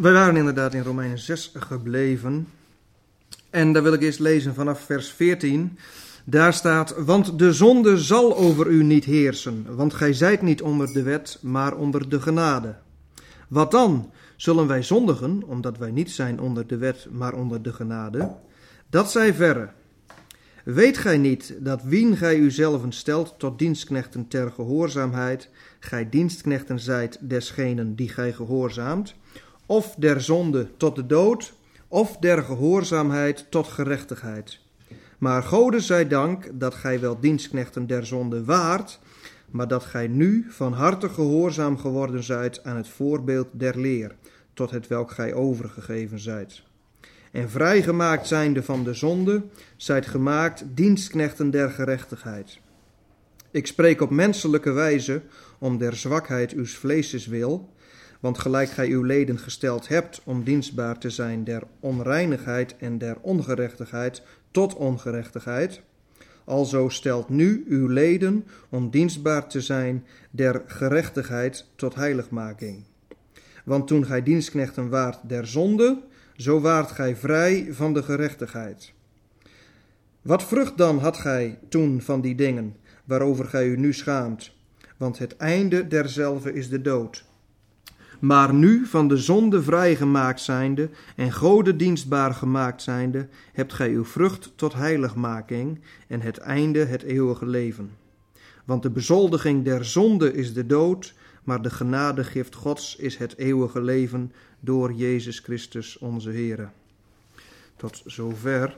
Wij waren inderdaad in Romeinen 6 gebleven. En daar wil ik eerst lezen vanaf vers 14. Daar staat: want de zonde zal over u niet heersen, want gij zijt niet onder de wet, maar onder de genade. Wat dan? Zullen wij zondigen, omdat wij niet zijn onder de wet, maar onder de genade? Dat zij verre. Weet gij niet dat wien gij uzelven stelt tot dienstknechten ter gehoorzaamheid, gij dienstknechten zijt desgenen die gij gehoorzaamt, of der zonde tot de dood, of der gehoorzaamheid tot gerechtigheid. Maar Gode zij dank dat gij wel dienstknechten der zonde waart, maar dat gij nu van harte gehoorzaam geworden zijt aan het voorbeeld der leer, tot hetwelk gij overgegeven zijt. En vrijgemaakt zijnde van de zonde, zijt gemaakt dienstknechten der gerechtigheid. Ik spreek op menselijke wijze om der zwakheid uws vleeses wil, want gelijk gij uw leden gesteld hebt om dienstbaar te zijn der onreinigheid en der ongerechtigheid tot ongerechtigheid, alzo stelt nu uw leden om dienstbaar te zijn der gerechtigheid tot heiligmaking. Want toen gij dienstknechten waart der zonde, zo waart gij vrij van de gerechtigheid. Wat vrucht dan had gij toen van die dingen, waarover gij u nu schaamt? Want het einde derzelve is de dood. Maar nu van de zonde vrijgemaakt zijnde en Gode dienstbaar gemaakt zijnde, hebt gij uw vrucht tot heiligmaking en het einde het eeuwige leven. Want de bezoldiging der zonde is de dood, maar de genadegift Gods is het eeuwige leven door Jezus Christus onze Heere. Tot zover.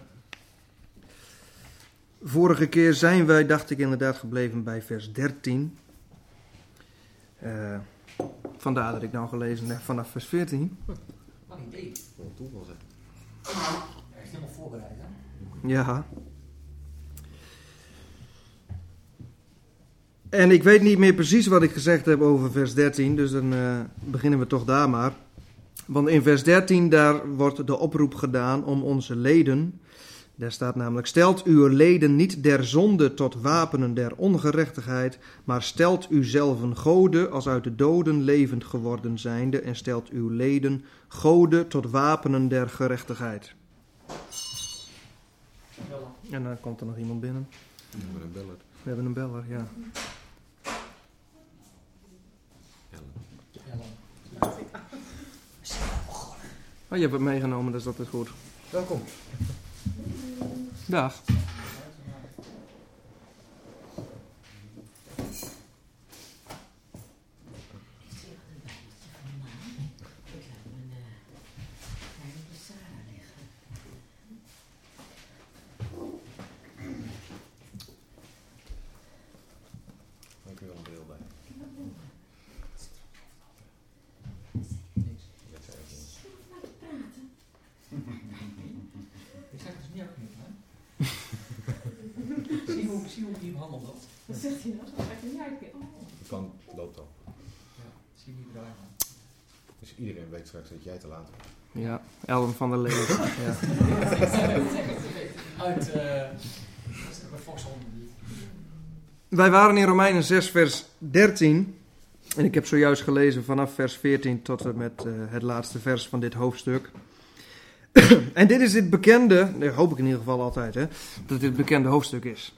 Vorige keer zijn wij, dacht ik, inderdaad gebleven bij vers 13. Vandaar dat ik nou gelezen heb vanaf vers 14. Wat een idee. Wat een toeval zeg. Hij is helemaal voorbereid, hè? Ja. En ik weet niet meer precies wat ik gezegd heb over vers 13, dus dan beginnen we toch daar maar. Want in vers 13 daar wordt de oproep gedaan om onze leden. Daar staat namelijk: stelt uw leden niet der zonde tot wapenen der ongerechtigheid, maar stelt uzelven Gode als uit de doden levend geworden zijnde en stelt uw leden Gode tot wapenen der gerechtigheid. En dan komt er nog iemand binnen. We hebben een beller. We hebben een beller, ja. Oh, je hebt het meegenomen, dus dat is goed. Welkom. Dag. Heb je wel een bril bij? Ik zeg dus niet uitknippen, hè? Zie hoe die hem handelt dat. Wat zegt hij nou? Dat ga ik niet uitknippen. De plan loopt al. Ja, zie je die draaien. Dus iedereen weet straks dat jij te laat bent. Ja, Elden van der Leeuwen. Ja. Uit bij Foxhol. Wij waren in Romeinen 6 vers 13. En ik heb zojuist gelezen vanaf vers 14 tot en met het laatste vers van dit hoofdstuk. En dit is het bekende, hoop ik in ieder geval altijd, hè, dat dit het bekende hoofdstuk is.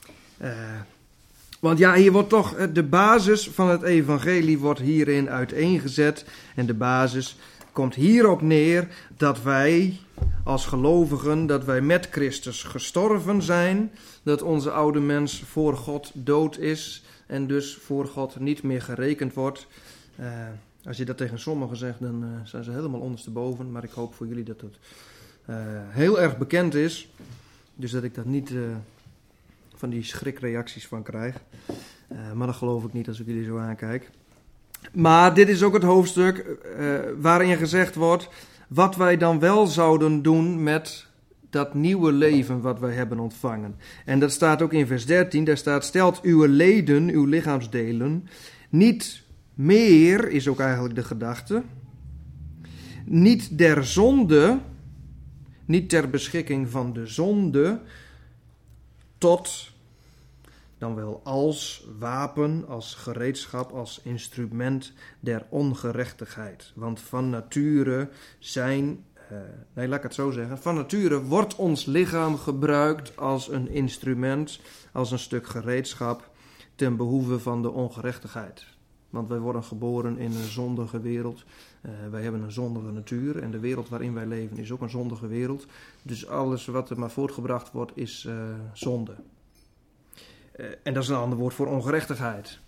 Want ja, hier wordt toch de basis van het evangelie wordt hierin uiteengezet. En de basis komt hierop neer dat wij als gelovigen, dat wij met Christus gestorven zijn. Dat onze oude mens voor God dood is en dus voor God niet meer gerekend wordt. Als je dat tegen sommigen zegt, dan zijn ze helemaal ondersteboven. Maar ik hoop voor jullie dat het heel erg bekend is. Dus dat ik dat niet van die schrikreacties van krijg. Maar dat geloof ik niet als ik jullie zo aankijk. Maar dit is ook het hoofdstuk waarin gezegd wordt wat wij dan wel zouden doen met dat nieuwe leven wat wij hebben ontvangen. En dat staat ook in vers 13. Daar staat: stelt uw leden, uw lichaamsdelen, niet meer, is ook eigenlijk de gedachte, niet der zonde, niet ter beschikking van de zonde, tot dan wel als wapen, als gereedschap, als instrument der ongerechtigheid. Want van nature laat ik het zo zeggen, van nature wordt ons lichaam gebruikt als een instrument, als een stuk gereedschap ten behoeve van de ongerechtigheid. Want wij worden geboren in een zondige wereld. Wij hebben een zondige natuur en de wereld waarin wij leven is ook een zondige wereld. Dus alles wat er maar voortgebracht wordt is zonde. En dat is een ander woord voor ongerechtigheid.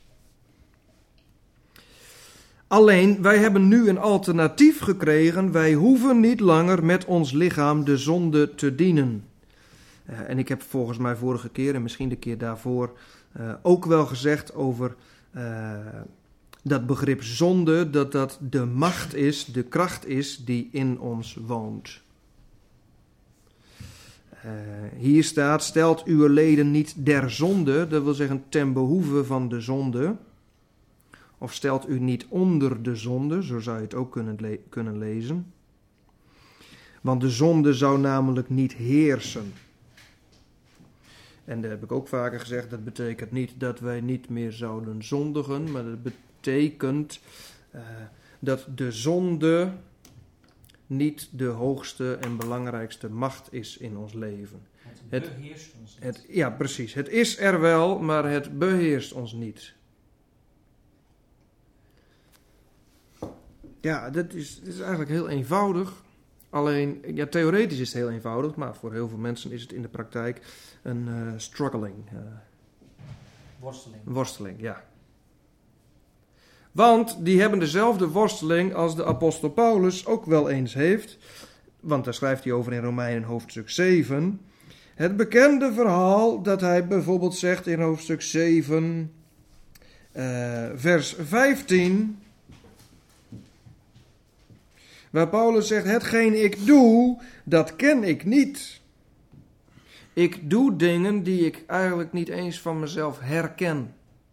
Alleen, wij hebben nu een alternatief gekregen. Wij hoeven niet langer met ons lichaam de zonde te dienen. En ik heb volgens mij vorige keer en misschien de keer daarvoor ook wel gezegd over dat begrip zonde, dat de macht is, de kracht is die in ons woont. Hier staat, stelt uw leden niet der zonde, dat wil zeggen ten behoeve van de zonde. Of stelt u niet onder de zonde, zo zou je het ook kunnen lezen. Want de zonde zou namelijk niet heersen. En dat heb ik ook vaker gezegd, dat betekent niet dat wij niet meer zouden zondigen, maar dat betekent dat de zonde niet de hoogste en belangrijkste macht is in ons leven. Het beheerst ons niet. Ja, precies. Het is er wel, maar het beheerst ons niet. Ja, dit is eigenlijk heel eenvoudig. Alleen, ja, theoretisch is het heel eenvoudig, maar voor heel veel mensen is het in de praktijk een struggling. Worsteling, ja. Want die hebben dezelfde worsteling als de apostel Paulus ook wel eens heeft. Want daar schrijft hij over in Romeinen hoofdstuk 7. Het bekende verhaal dat hij bijvoorbeeld zegt in hoofdstuk 7, vers 15... Waar Paulus zegt, hetgeen ik doe, dat ken ik niet. Ik doe dingen die ik eigenlijk niet eens van mezelf herken.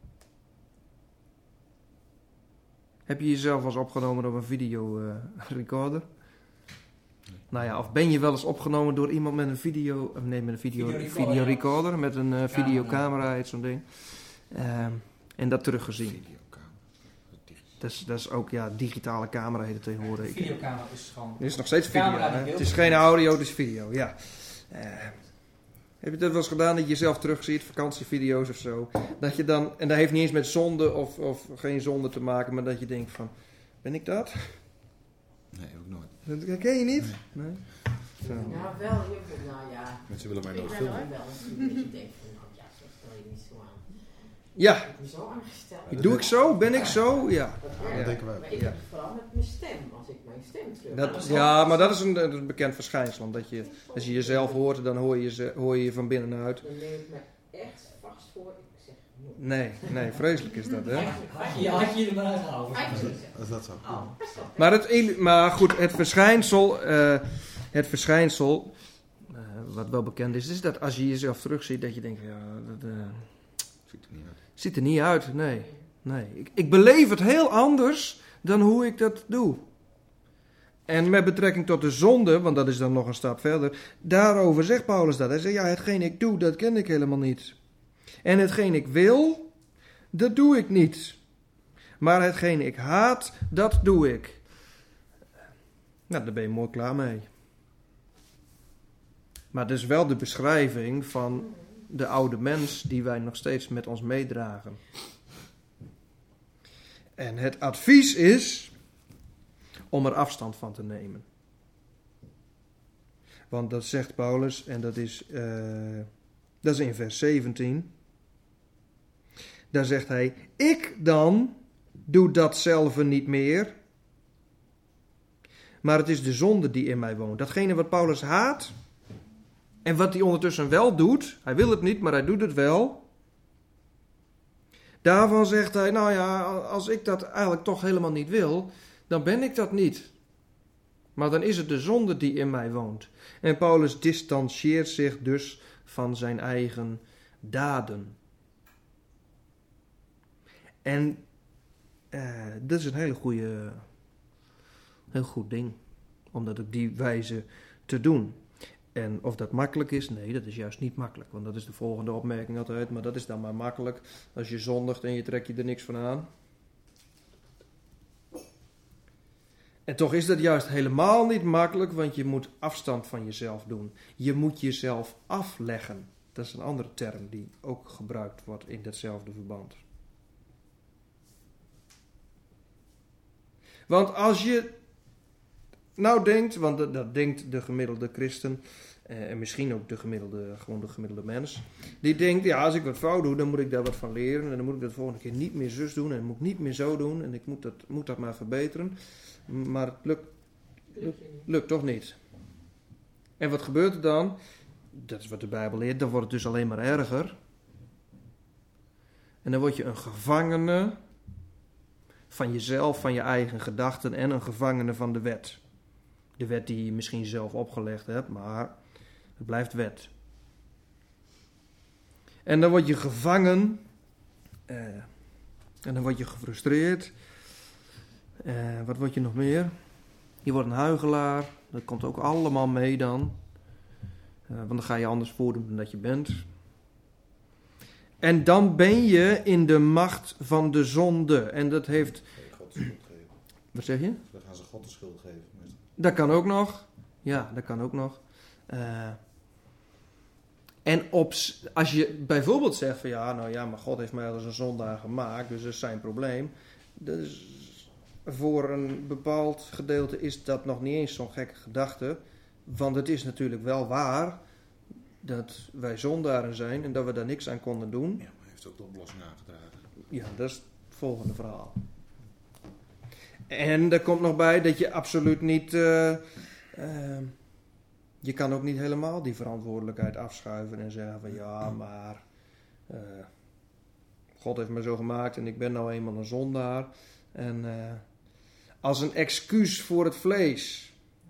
Heb je jezelf wel eens opgenomen op een videorecorder? Nou ja, of ben je wel eens opgenomen door iemand met een videorecorder, met een videocamera, heet zo'n ding. En dat teruggezien. Dat is ook, digitale camera heet het tegenwoordig. Videocamera is gewoon... Het is nog steeds video. Het is geen audio, het is video, ja. Heb je dat wel eens gedaan dat je jezelf terugziet, vakantievideo's of zo? Dat je dan, en dat heeft niet eens met zonde of geen zonde te maken, maar dat je denkt van, ben ik dat? Nee, ook nooit. Dat herken je niet? Nee? Zo. Nou, wel, ja. Mensen willen mij ik nog ben filmen. wel een beetje denk van, ja, zo stel je niet zo aan. Ja. Ik ben zo aangesteld. Doe ik zo? Ben ik zo? Ja. Dat denken wij. Maar ik heb het vooral met mijn stem, als ik mijn stem terug. Maar dat is een bekend verschijnsel. Dat je, als je jezelf hoort, dan hoor je je van binnenuit. Dan neem ik me echt vast voor. Ik zeg, nee, vreselijk is dat, hè? Had je er maar uitgehouden. Dat zou Maar goed, het verschijnsel, wat wel bekend is dat als je jezelf terugziet, dat je denkt, ja, dat ziet er niet uit. Nee. Ik beleef het heel anders dan hoe ik dat doe. En met betrekking tot de zonde, want dat is dan nog een stap verder, daarover zegt Paulus dat. Hij zegt, ja, hetgeen ik doe, dat ken ik helemaal niet. En hetgeen ik wil, dat doe ik niet. Maar hetgeen ik haat, dat doe ik. Nou, daar ben je mooi klaar mee. Maar dat is wel de beschrijving van de oude mens die wij nog steeds met ons meedragen. En het advies is om er afstand van te nemen. Want dat zegt Paulus, en dat is in vers 17. Daar zegt hij, ik dan doe datzelfde niet meer. Maar het is de zonde die in mij woont. Datgene wat Paulus haat, en wat hij ondertussen wel doet, hij wil het niet, maar hij doet het wel. Daarvan zegt hij, nou ja, als ik dat eigenlijk toch helemaal niet wil, dan ben ik dat niet. Maar dan is het de zonde die in mij woont. En Paulus distantieert zich dus van zijn eigen daden. En dat is een heel goed ding, om dat op die wijze te doen. En of dat makkelijk is? Nee, dat is juist niet makkelijk. Want dat is de volgende opmerking altijd. Maar dat is dan maar makkelijk als je zondigt en je trekt je er niks van aan. En toch is dat juist helemaal niet makkelijk, want je moet afstand van jezelf doen. Je moet jezelf afleggen. Dat is een andere term die ook gebruikt wordt in datzelfde verband. Want als je nou denkt, want dat denkt de gemiddelde christen, en misschien ook de gemiddelde mens, die denkt, ja, als ik wat fout doe, dan moet ik daar wat van leren, en dan moet ik dat de volgende keer niet meer zus doen, en dan moet ik niet meer zo doen, en ik moet dat maar verbeteren. Maar het lukt toch niet. En wat gebeurt er dan? Dat is wat de Bijbel leert, dan wordt het dus alleen maar erger. En dan word je een gevangene van jezelf, van je eigen gedachten en een gevangene van de wet. De wet die je misschien zelf opgelegd hebt, maar het blijft wet. En dan word je gevangen en dan word je gefrustreerd. Wat word je nog meer? Je wordt een huichelaar, dat komt ook allemaal mee dan. Want dan ga je anders voordoen dan dat je bent. En dan ben je in de macht van de zonde. En dat heeft... God de schuld geven. Wat zeg je? Dan gaan ze God de schuld geven. Dat kan ook nog. Ja, dat kan ook nog. En als je bijvoorbeeld zegt van ja, nou ja, maar God heeft mij als een zondaar gemaakt, dus dat is zijn probleem. Dus voor een bepaald gedeelte is dat nog niet eens zo'n gekke gedachte. Want het is natuurlijk wel waar dat wij zondaren zijn en dat we daar niks aan konden doen. Ja, maar hij heeft ook de oplossing aangedragen. Ja, dat is het volgende verhaal. En er komt nog bij dat je absoluut niet... je kan ook niet helemaal die verantwoordelijkheid afschuiven en zeggen van ja, maar... God heeft me zo gemaakt en ik ben nou eenmaal een zondaar. En als een excuus voor het vlees.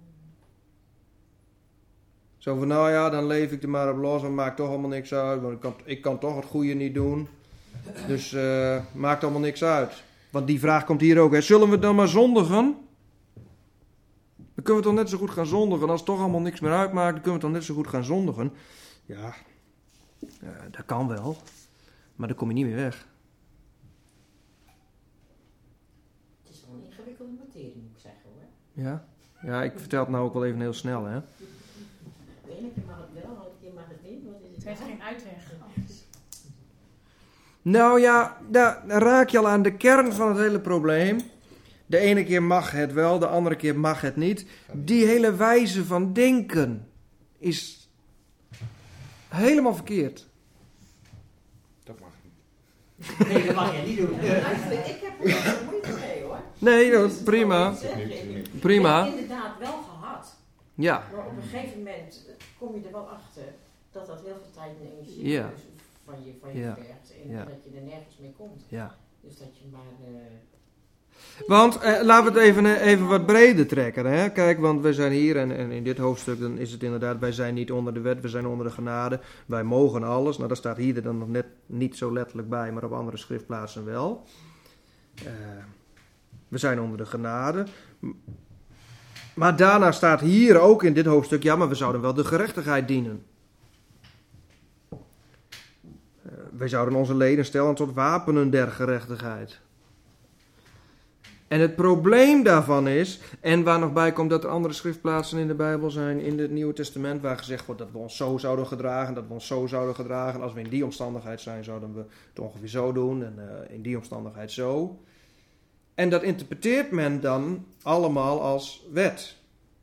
Zo van nou ja, dan leef ik er maar op los en maakt toch allemaal niks uit. Want ik kan toch het goede niet doen. Dus maakt allemaal niks uit. Want die vraag komt hier ook. Hè. Zullen we dan maar zondigen? Dan kunnen we toch net zo goed gaan zondigen. Als het toch allemaal niks meer uitmaakt, dan kunnen we toch net zo goed gaan zondigen. Ja, dat kan wel. Maar dan kom je niet meer weg. Het is wel een ingewikkelde materie, moet ik zeggen hoor. Ja? Ja, ik vertel het nou ook wel even heel snel, hè. De ene keer mag het wel, de andere keer mag het niet. Wat is het? Het heeft geen uitweg. Nou ja, daar raak je al aan de kern van het hele probleem. De ene keer mag het wel, de andere keer mag het niet. Die hele wijze van denken is helemaal verkeerd. Dat mag niet. Nee, dat mag je niet doen. Ik heb er wel moeite mee hoor. Nee, dat is prima. Prima. Ik heb het inderdaad wel gehad. Ja. Maar op een gegeven moment kom je er wel achter dat heel veel tijd en energie van je vergt. En dat je er nergens mee komt. Ja. Dus dat je maar... Want laten we het even wat breder trekken. Hè? Kijk, want we zijn hier en in dit hoofdstuk dan is het inderdaad, wij zijn niet onder de wet, we zijn onder de genade. Wij mogen alles. Nou, dat staat hier er dan nog net niet zo letterlijk bij, maar op andere schriftplaatsen wel. We zijn onder de genade. Maar daarna staat hier ook in dit hoofdstuk, ja, maar we zouden wel de gerechtigheid dienen. Wij zouden onze leden stellen tot wapenen der gerechtigheid. En het probleem daarvan is, en waar nog bij komt dat er andere schriftplaatsen in de Bijbel zijn, in het Nieuwe Testament, waar gezegd wordt dat we ons zo zouden gedragen, dat we ons zo zouden gedragen. Als we in die omstandigheid zijn, zouden we het ongeveer zo doen en in die omstandigheid zo. En dat interpreteert men dan allemaal als wet.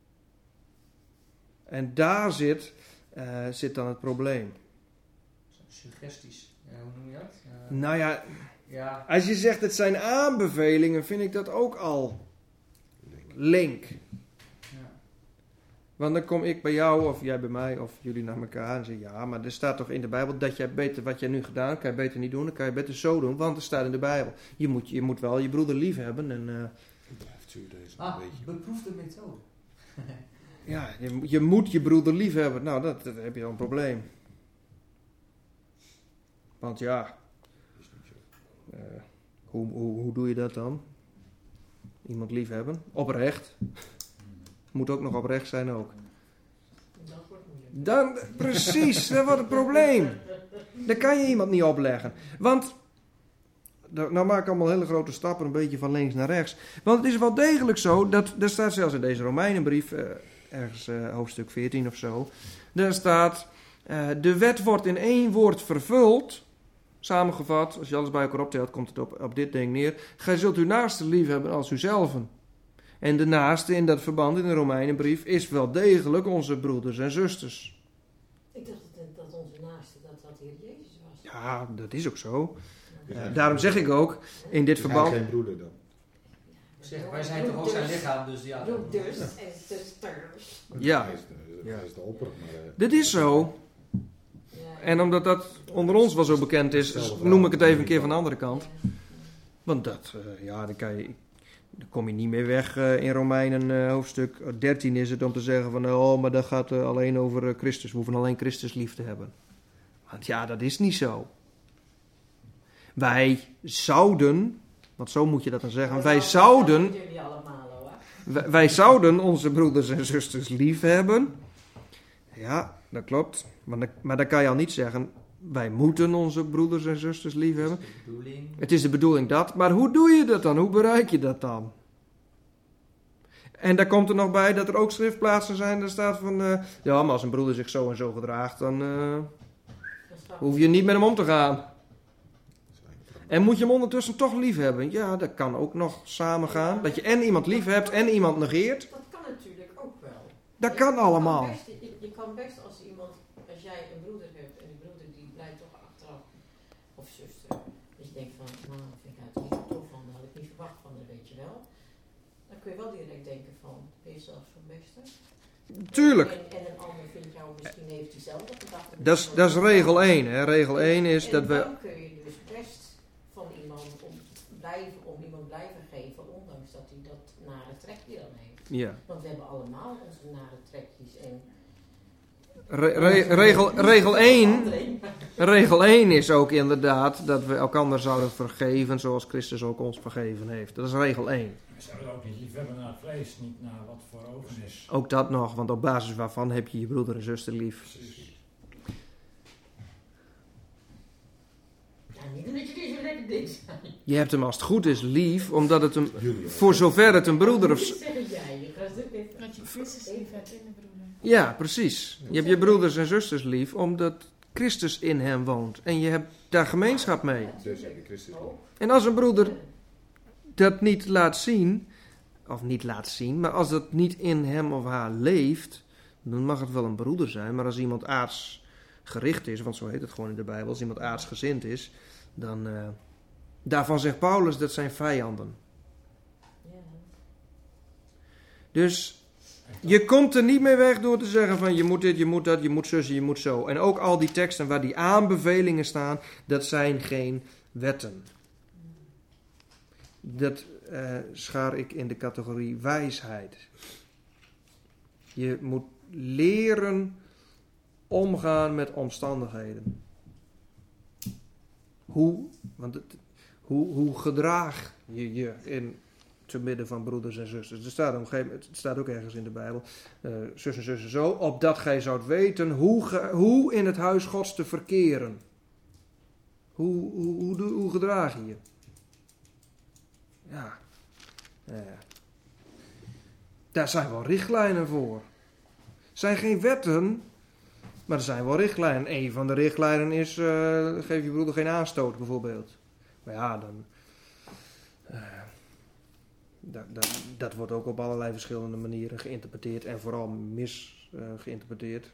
En daar zit dan het probleem. Suggesties. Ja, hoe noem je dat? Nou ja... Ja. Als je zegt het zijn aanbevelingen, vind ik dat ook al link. Ja. Want dan kom ik bij jou of jij bij mij of jullie naar elkaar en zeg ja, maar er staat toch in de Bijbel dat jij beter wat jij nu gedaan, kan je beter niet doen, dan kan je beter zo doen, want er staat in de Bijbel. Je moet wel je broeder lief hebben en Beproefde methode. ja, je moet je broeder lief hebben. Nou, dat heb je dan een probleem. Want ja, hoe doe je dat dan? Iemand lief hebben? Oprecht. Moet ook nog oprecht zijn ook. Dat wordt Dan, precies, dat wordt het probleem. Dat kan je iemand niet opleggen. Want, nou maak ik allemaal hele grote stappen, een beetje van links naar rechts. Want het is wel degelijk zo, dat staat zelfs in deze Romeinenbrief, ergens hoofdstuk 14 of zo. Daar staat, de wet wordt in 1 woord vervuld. Samengevat, als je alles bij elkaar optelt, komt het op dit ding neer. Gij zult uw naaste lief hebben als uzelven. En de naaste in dat verband in de Romeinenbrief is wel degelijk onze broeders en zusters. Ik dacht dat onze naaste, dat de Heer Jezus was. Ja, dat is ook zo. Daarom zeg ik ook, in dit verband... geen broeder dan. Zeg, wij zijn toch ook zijn lichaam, dus ja. Broeders en zusters. Ja. Hij is de opper, maar... Dit is zo. Ja. En omdat dat onder ons wel zo bekend is, noem ik het even een keer van de andere kant. Want dat, daar kom je niet meer weg in Romeinen hoofdstuk 13 is het om te zeggen van, maar dat gaat alleen over Christus. We hoeven alleen Christus lief te hebben. Want ja, dat is niet zo. Wij zouden, want zo moet je dat dan zeggen, wij zouden onze broeders en zusters lief hebben. Ja, dat klopt. Maar dan kan je al niet zeggen, wij moeten onze broeders en zusters lief hebben. Het is de bedoeling dat. Maar hoe doe je dat dan? Hoe bereik je dat dan? En daar komt er nog bij dat er ook schriftplaatsen zijn. Daar staat van, maar als een broeder zich zo en zo gedraagt, dan hoef je niet met hem om te gaan. En moet je hem ondertussen toch lief hebben? Ja, dat kan ook nog samengaan. Dat je en iemand lief hebt en iemand negeert. Dat kan natuurlijk ook wel. Dat kan allemaal. Je kan best als jij een broeder hebt en die broeder die blijft toch achteraf, of zuster, dus je denkt van, nou, vind ik uit niet tof van, dat had ik niet verwacht van haar, weet je wel. Dan kun je wel direct denken van, ben je zelf zo'n beste? Tuurlijk. En een ander vindt jou, misschien heeft diezelfde gedachte. Dat is regel 1. Hè. Regel 1 is dat we... Dan kun je dus best van iemand iemand blijven geven, ondanks dat hij dat nare trekje dan heeft. Ja. Want we hebben allemaal onze nare trekjes en... Regel 1 is ook inderdaad dat we elkander zouden vergeven zoals Christus ook ons vergeven heeft. Dat is regel 1. We zouden ook niet lief hebben naar het vlees, niet naar wat voor ogen is. Ook dat nog, want op basis waarvan heb je je broeder en zuster lief. Precies. Ja, niet omdat je dus zo lekker dik zijn. Je hebt hem als het goed is lief, omdat het hem, voor zover het een broeder of... Zeg jij, je gaat ook even... Dat je Christus lief hebt in de broeder. Ja, precies. Je hebt je broeders en zusters lief, omdat Christus in hem woont. En je hebt daar gemeenschap mee. Dus heb je Christus lief. En als een broeder dat niet laat zien, maar als dat niet in hem of haar leeft, dan mag het wel een broeder zijn. Maar als iemand aardsgericht is, want zo heet het gewoon in de Bijbel, als iemand aardsgezind is, dan, daarvan zegt Paulus, dat zijn vijanden. Dus je komt er niet mee weg door te zeggen van je moet dit, je moet dat, je moet zus, je moet zo. En ook al die teksten waar die aanbevelingen staan, dat zijn geen wetten. Dat schaar ik in de categorie wijsheid. Je moet leren omgaan met omstandigheden. Hoe gedraag je je te midden van broeders en zusters? Er staat op een gegeven moment, het staat ook ergens in de Bijbel, zus en zussen zo, opdat gij zoudt weten hoe in het huis Gods te verkeren. Hoe gedraag je je? Ja. Daar zijn wel richtlijnen voor. Er zijn geen wetten, maar er zijn wel richtlijnen. Een van de richtlijnen is, geef je broeder geen aanstoot bijvoorbeeld. Maar ja, dan... Dat wordt ook op allerlei verschillende manieren geïnterpreteerd en vooral geïnterpreteerd.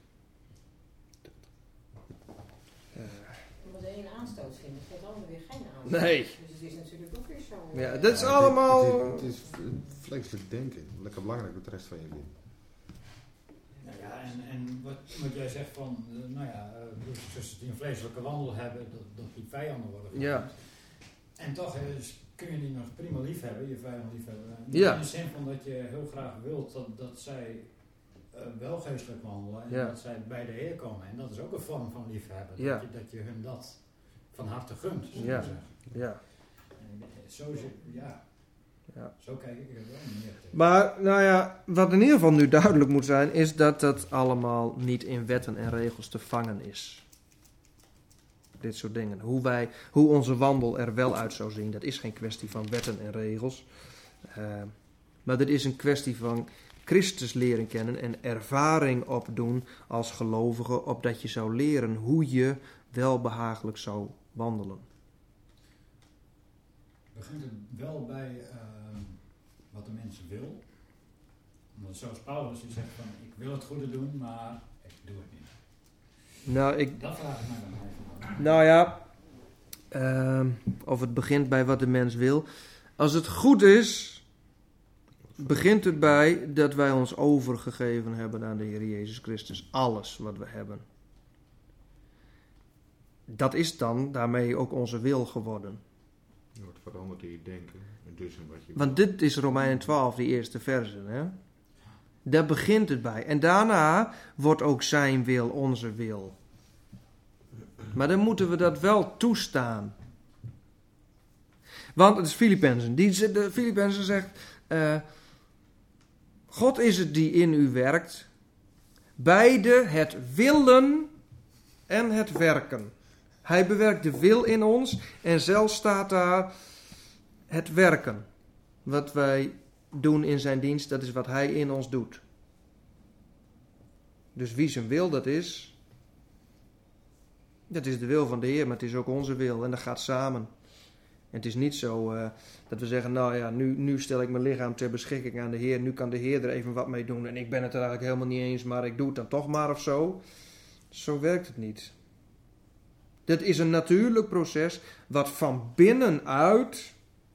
Wat de een aanstoot vindt, vindt de ander weer geen aanstoot. Nee. Dus het is natuurlijk ook weer zo. Ja, dat is allemaal... Het is vleeselijk denken. Lekker belangrijk met de rest van je leven. Nou ja, en wat jij zegt van, broers en zusters die een vleeselijke wandel hebben, dat die vijanden worden genoemd. Ja. En toch kun je die nog prima lief hebben, je vijand lief hebben. Ja. In de zin van dat je heel graag wilt dat zij wel geestelijk wandelen en Ja. dat zij bij de Heer komen. En dat is ook een vorm van liefhebben. Ja. Dat je hun dat van harte gunt, zou Ja. ik zeggen. Ja. En zo is het, ja. Ja. Zo kijk ik er wel meer tegen. Maar, nou ja, wat in ieder geval nu duidelijk moet zijn, is dat dat allemaal niet in wetten en regels te vangen is. Dit soort dingen. Hoe onze wandel er wel uit zou zien, dat is geen kwestie van wetten en regels. Maar dat is een kwestie van Christus leren kennen en ervaring opdoen als gelovige, opdat je zou leren hoe je welbehagelijk zou wandelen. Begint het wel bij wat de mens wil. Want zoals Paulus die zegt van, ik wil het goede doen, maar ik doe het niet. Dat vraag ik mij dan even aan. Nou ja, of het begint bij wat de mens wil. Als het goed is, begint het bij dat wij ons overgegeven hebben aan de Heer Jezus Christus. Alles wat we hebben. Dat is dan daarmee ook onze wil geworden. Je wordt veranderd in je denken. En dus in wat je Want dit is Romeinen 12, die eerste versen. Hè? Daar begint het bij. En daarna wordt ook zijn wil onze wil. Maar dan moeten we dat wel toestaan. Want het is Filippenzen. De Filippenzen zegt, God is het die in u werkt. Beide het willen en het werken. Hij bewerkt de wil in ons en zelfs staat daar het werken. Wat wij doen in zijn dienst, dat is wat hij in ons doet. Dus wie zijn wil dat is de wil van de Heer, maar het is ook onze wil en dat gaat samen. En het is niet zo dat we zeggen, nou ja, nu stel ik mijn lichaam ter beschikking aan de Heer, nu kan de Heer er even wat mee doen en ik ben het er eigenlijk helemaal niet eens, maar ik doe het dan toch maar of zo. Zo werkt het niet. Dit is een natuurlijk proces wat van binnenuit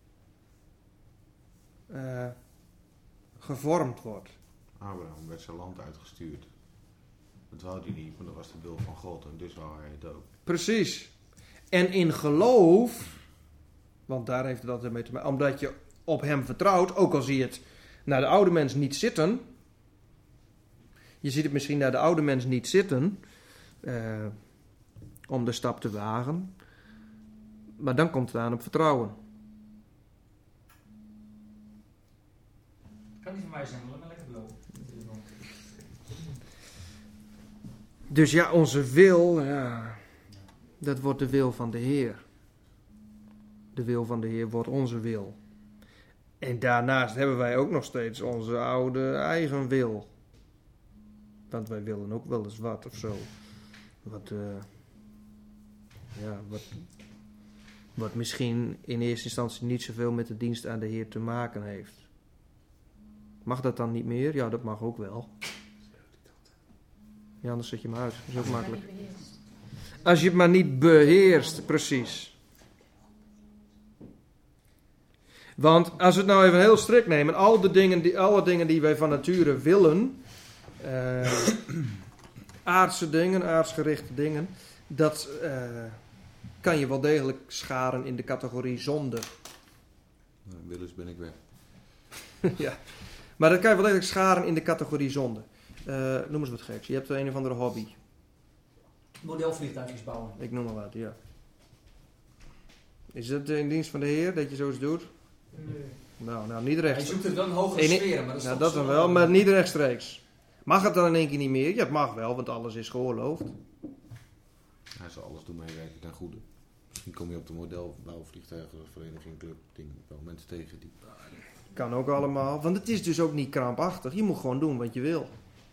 gevormd wordt. Abraham werd zijn land uitgestuurd. Dat wou hij niet, maar dat was de wil van God en dus wou hij het ook. Precies. En in geloof, want daar heeft het altijd mee te maken, omdat je op hem vertrouwt, ook al zie je het naar de oude mens niet zitten. Je ziet het misschien naar de oude mens niet zitten, om de stap te wagen. Maar dan komt het aan op vertrouwen. Kan niet van mij zijn, maar laat me lekker beloven. Dus ja, onze wil, ja, dat wordt de wil van de Heer. De wil van de Heer wordt onze wil. En daarnaast hebben wij ook nog steeds onze oude eigen wil. Want wij willen ook wel eens wat of zo. Wat misschien in eerste instantie niet zoveel met de dienst aan de Heer te maken heeft. Mag dat dan niet meer? Ja, dat mag ook wel. Ja, anders zet je hem uit. Dat is ook makkelijk. Als je het maar niet beheerst, precies. Want als we het nou even heel strikt nemen, alle dingen die wij van nature willen, aardse dingen, aardsgerichte dingen, dat kan je wel degelijk scharen in de categorie zonde. Nou, willens ben ik weg. Ja, maar dat kan je wel degelijk scharen in de categorie zonde. Noem eens wat geks. Je hebt een of andere hobby. Modelvliegtuigjes bouwen. Ik noem maar wat, ja. Is dat in dienst van de Heer dat je zoiets doet? Nee. Nou, niet Hij rechtstreeks. zoekt het wel een hogere sfeer, maar dat is Nou, toch dat dan zo- wel, maar niet rechtstreeks. Mag het dan in één keer niet meer? Ja, het mag wel, want alles is geoorloofd. Hij zal alles doen meewerken ten goede. Misschien kom je op de modelbouwvliegtuigenvereniging club ding wel mensen tegen die... Kan ook allemaal, want het is dus ook niet krampachtig. Je moet gewoon doen wat je wil.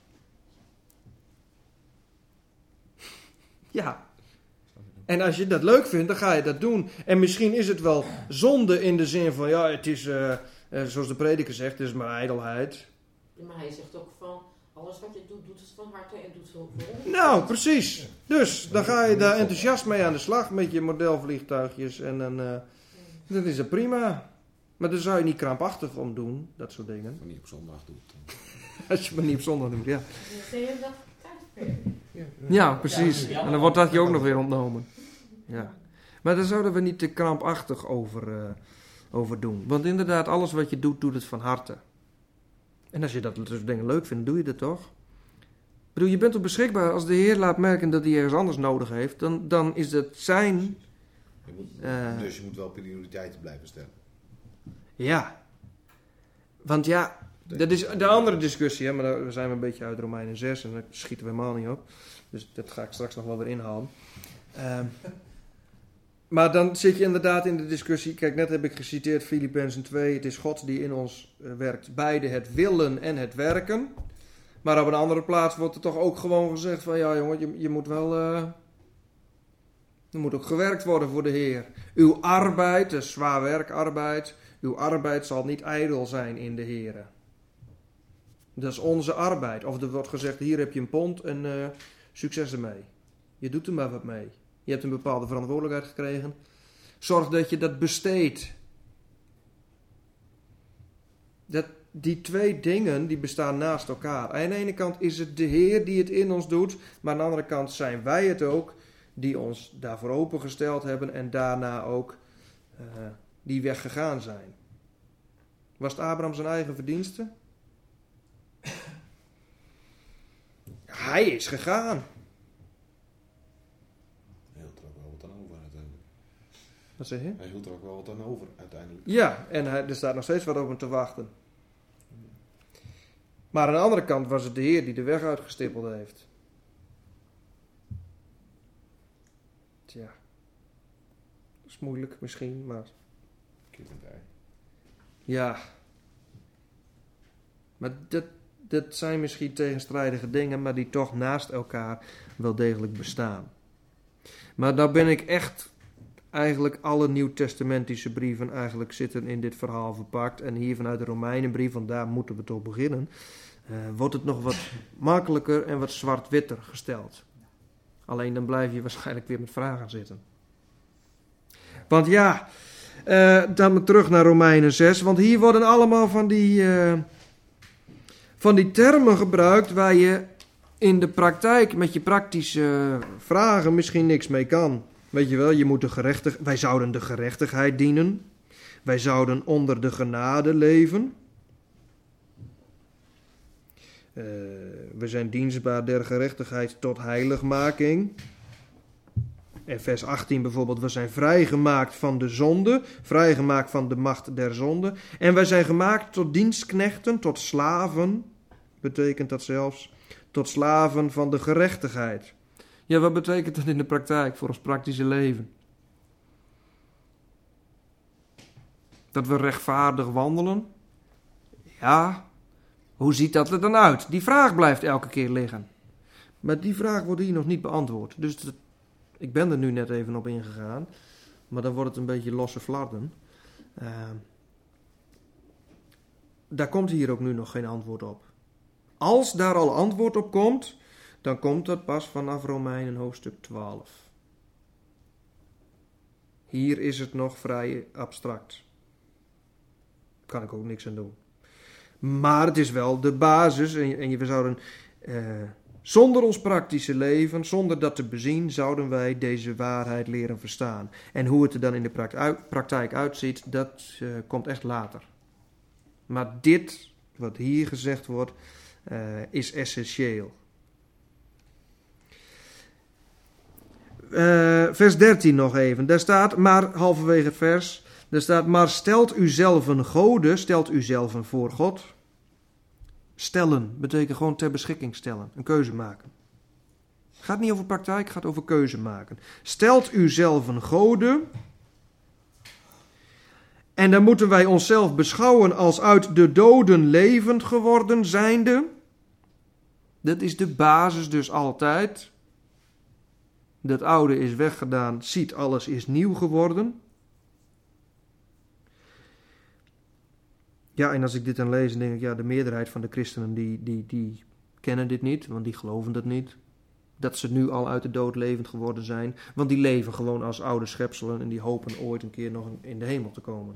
Ja. En als je dat leuk vindt, dan ga je dat doen. En misschien is het wel zonde in de zin van, ja, het is, zoals de prediker zegt, het is maar ijdelheid. Ja, maar hij zegt ook van, alles wat je doet, doet het van harte en doet het voor Nou, precies. Dus dan ga je daar enthousiast mee aan de slag met je modelvliegtuigjes en dan is dat prima. Maar daar zou je niet krampachtig om doen, dat soort dingen. Maar niet op zondag doet. Als je het maar niet op zondag doet, ja. De hele dag thuiswerken. Ja, precies. En dan wordt dat je ook nog weer ontnomen. Ja. Maar daar zouden we niet te krampachtig over doen. Want inderdaad, alles wat je doet, doet het van harte. En als je dat soort dingen leuk vindt, doe je dat toch? Ik bedoel, je bent toch beschikbaar als de Heer laat merken dat hij ergens anders nodig heeft. Dan is dat zijn... Dus je moet wel prioriteiten blijven stellen. Ja, Want ja, dat is de andere discussie, hè, maar daar zijn we een beetje uit Romeinen 6 en daar schieten we helemaal niet op. Dus dat ga ik straks nog wel weer inhalen. Maar dan zit je inderdaad in de discussie. Kijk, net heb ik geciteerd Filippenzen 2. Het is God die in ons werkt. Beide het willen en het werken. Maar op een andere plaats wordt er toch ook gewoon gezegd van... Ja jongen, je moet wel... er moet ook gewerkt worden voor de Heer. Uw arbeid, dus zwaar werkarbeid... Uw arbeid zal niet ijdel zijn in de Heer. Dat is onze arbeid. Of er wordt gezegd, hier heb je een pond en succes ermee. Je doet er maar wat mee. Je hebt een bepaalde verantwoordelijkheid gekregen. Zorg dat je dat besteedt. Die twee dingen die bestaan naast elkaar. Aan de ene kant is het de Heer die het in ons doet. Maar aan de andere kant zijn wij het ook die ons daarvoor opengesteld hebben. En daarna ook die weg gegaan zijn. Was het Abraham zijn eigen verdienste? Hij is gegaan. Hij hield er ook wel wat aan over uiteindelijk. Wat zeg je? Hij hield er ook wel wat aan over uiteindelijk. Ja, en er staat nog steeds wat op hem te wachten. Maar aan de andere kant was het de Heer die de weg uitgestippeld heeft. Tja. Dat is moeilijk misschien, maar... Kip en ei. Ja. Maar dat zijn misschien tegenstrijdige dingen, maar die toch naast elkaar wel degelijk bestaan. Maar nou ben ik echt... Eigenlijk alle nieuwtestamentische brieven eigenlijk zitten in dit verhaal verpakt. En hier vanuit de Romeinenbrief, want daar moeten we toch beginnen... wordt het nog wat makkelijker en wat zwart-witter gesteld. Alleen dan blijf je waarschijnlijk weer met vragen zitten. Want ja, dan terug naar Romeinen 6. Want hier worden allemaal van die termen gebruikt waar je in de praktijk met je praktische vragen misschien niks mee kan. Weet je wel, wij zouden de gerechtigheid dienen. Wij zouden onder de genade leven. We zijn dienstbaar der gerechtigheid tot heiligmaking. En vers 18 bijvoorbeeld, we zijn vrijgemaakt van de zonde, vrijgemaakt van de macht der zonde. En wij zijn gemaakt tot dienstknechten, tot slaven, betekent dat zelfs, tot slaven van de gerechtigheid. Ja, wat betekent dat in de praktijk voor ons praktische leven? Dat we rechtvaardig wandelen? Ja, hoe ziet dat er dan uit? Die vraag blijft elke keer liggen. Maar die vraag wordt hier nog niet beantwoord. Dus ik ben er nu net even op ingegaan. Maar dan wordt het een beetje losse flarden. Daar komt hier ook nu nog geen antwoord op. Als daar al antwoord op komt, dan komt dat pas vanaf Romeinen hoofdstuk 12. Hier is het nog vrij abstract. Kan ik ook niks aan doen. Maar het is wel de basis. En we zouden zonder ons praktische leven, zonder dat te bezien, zouden wij deze waarheid leren verstaan. En hoe het er dan in de praktijk uitziet, dat komt echt later. Maar dit, wat hier gezegd wordt, is essentieel. Vers 13 nog even. Daar staat, maar halverwege het vers, daar staat, maar stelt uzelven goden, stelt uzelven voor God. Stellen betekent gewoon ter beschikking stellen, een keuze maken. Het gaat niet over praktijk, het gaat over keuze maken. Stelt uzelven goden. En dan moeten wij onszelf beschouwen als uit de doden levend geworden zijnde. Dat is de basis dus altijd. Dat oude is weggedaan, ziet alles is nieuw geworden. Ja, en als ik dit dan lees, dan denk ik, ja, de meerderheid van de christenen die kennen dit niet, want die geloven dat niet. Dat ze nu al uit de dood levend geworden zijn, want die leven gewoon als oude schepselen en die hopen ooit een keer nog in de hemel te komen.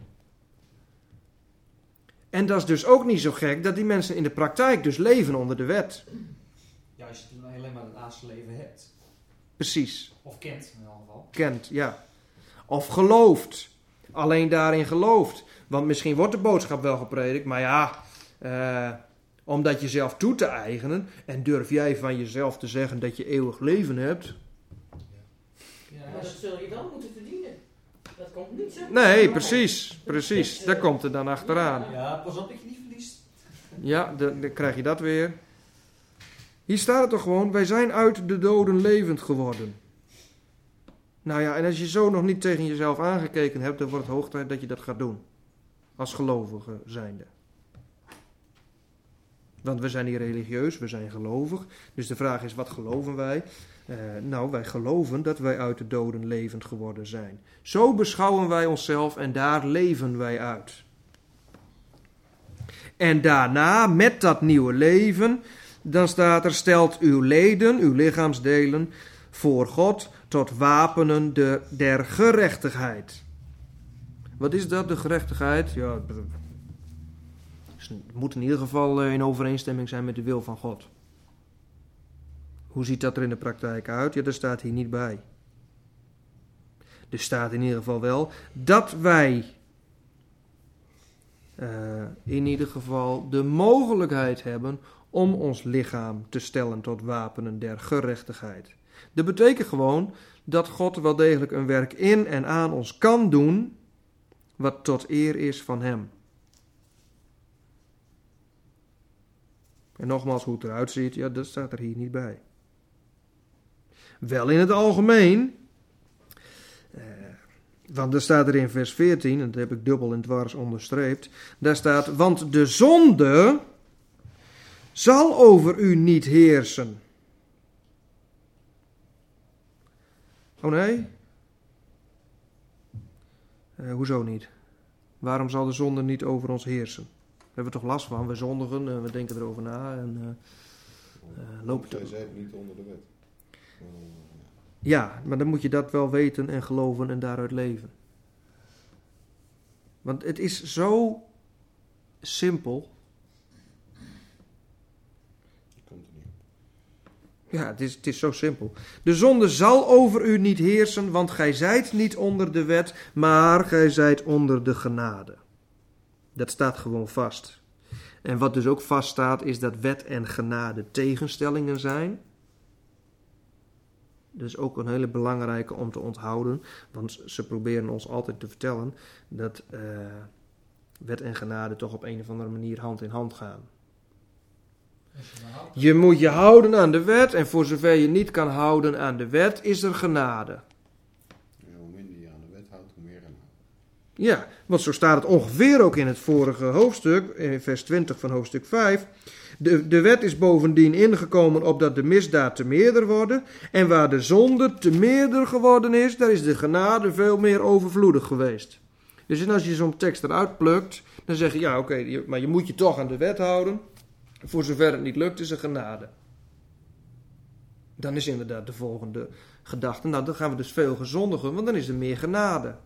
En dat is dus ook niet zo gek dat die mensen in de praktijk dus leven onder de wet. Ja, als je alleen maar het laatste leven hebt. Precies. Of kent in ieder geval. Kent, ja. Of gelooft. Alleen daarin gelooft. Want misschien wordt de boodschap wel gepredikt, maar ja, om dat jezelf toe te eigenen en durf jij van jezelf te zeggen dat je eeuwig leven hebt. Ja, maar dat zul je wel moeten verdienen. Dat komt niet zo. Nee, precies. Daar komt het dan achteraan. Ja, pas op dat je niet verliest Ja, dan krijg je dat weer. Hier staat het toch gewoon, wij zijn uit de doden levend geworden. Nou ja, en als je zo nog niet tegen jezelf aangekeken hebt, dan wordt het hoog tijd dat je dat gaat doen. Als gelovige zijnde. Want we zijn niet religieus, we zijn gelovig. Dus de vraag is, wat geloven wij? Nou, wij geloven dat wij uit de doden levend geworden zijn. Zo beschouwen wij onszelf en daar leven wij uit. En daarna, met dat nieuwe leven, dan staat er, stelt uw leden, uw lichaamsdelen, voor God tot wapenen der gerechtigheid. Wat is dat, de gerechtigheid? Ja, het moet in ieder geval in overeenstemming zijn met de wil van God. Hoe ziet dat er in de praktijk uit? Ja, dat staat hier niet bij. Er staat in ieder geval wel dat wij in ieder geval de mogelijkheid hebben om ons lichaam te stellen tot wapenen der gerechtigheid. Dat betekent gewoon dat God wel degelijk een werk in en aan ons kan doen, wat tot eer is van hem. En nogmaals, hoe het eruit ziet, ja, dat staat er hier niet bij. Wel in het algemeen, want er staat er in vers 14, en dat heb ik dubbel en dwars onderstreept, daar staat, want de zonde zal over u niet heersen. Oh nee? Hoezo niet? Waarom zal de zonde niet over ons heersen? Daar hebben we toch last van? We zondigen, we denken erover na en lopen Zij zijn niet onder de wet. Ja, maar dan moet je dat wel weten en geloven en daaruit leven. Want het is zo simpel. Ja, het is zo simpel. De zonde zal over u niet heersen, want gij zijt niet onder de wet, maar gij zijt onder de genade. Dat staat gewoon vast. En wat dus ook vaststaat, is dat wet en genade tegenstellingen zijn. Dat is ook een hele belangrijke om te onthouden, want ze proberen ons altijd te vertellen dat wet en genade toch op een of andere manier hand in hand gaan. Je moet je houden aan de wet en voor zover je niet kan houden aan de wet, is er genade. Ja, hoe minder je aan de wet houdt, hoe meer genade. Ja, want zo staat het ongeveer ook in het vorige hoofdstuk, in vers 20 van hoofdstuk 5. De wet is bovendien ingekomen opdat de misdaad te meerder worden. En waar de zonde te meerder geworden is, daar is de genade veel meer overvloedig geweest. Dus als je zo'n tekst eruit plukt, dan zeg je, ja oké, maar je moet je toch aan de wet houden. Voor zover het niet lukt, is er genade. Dan is inderdaad de volgende gedachte, nou dan gaan we dus veel gezondigen, want dan is er meer genade.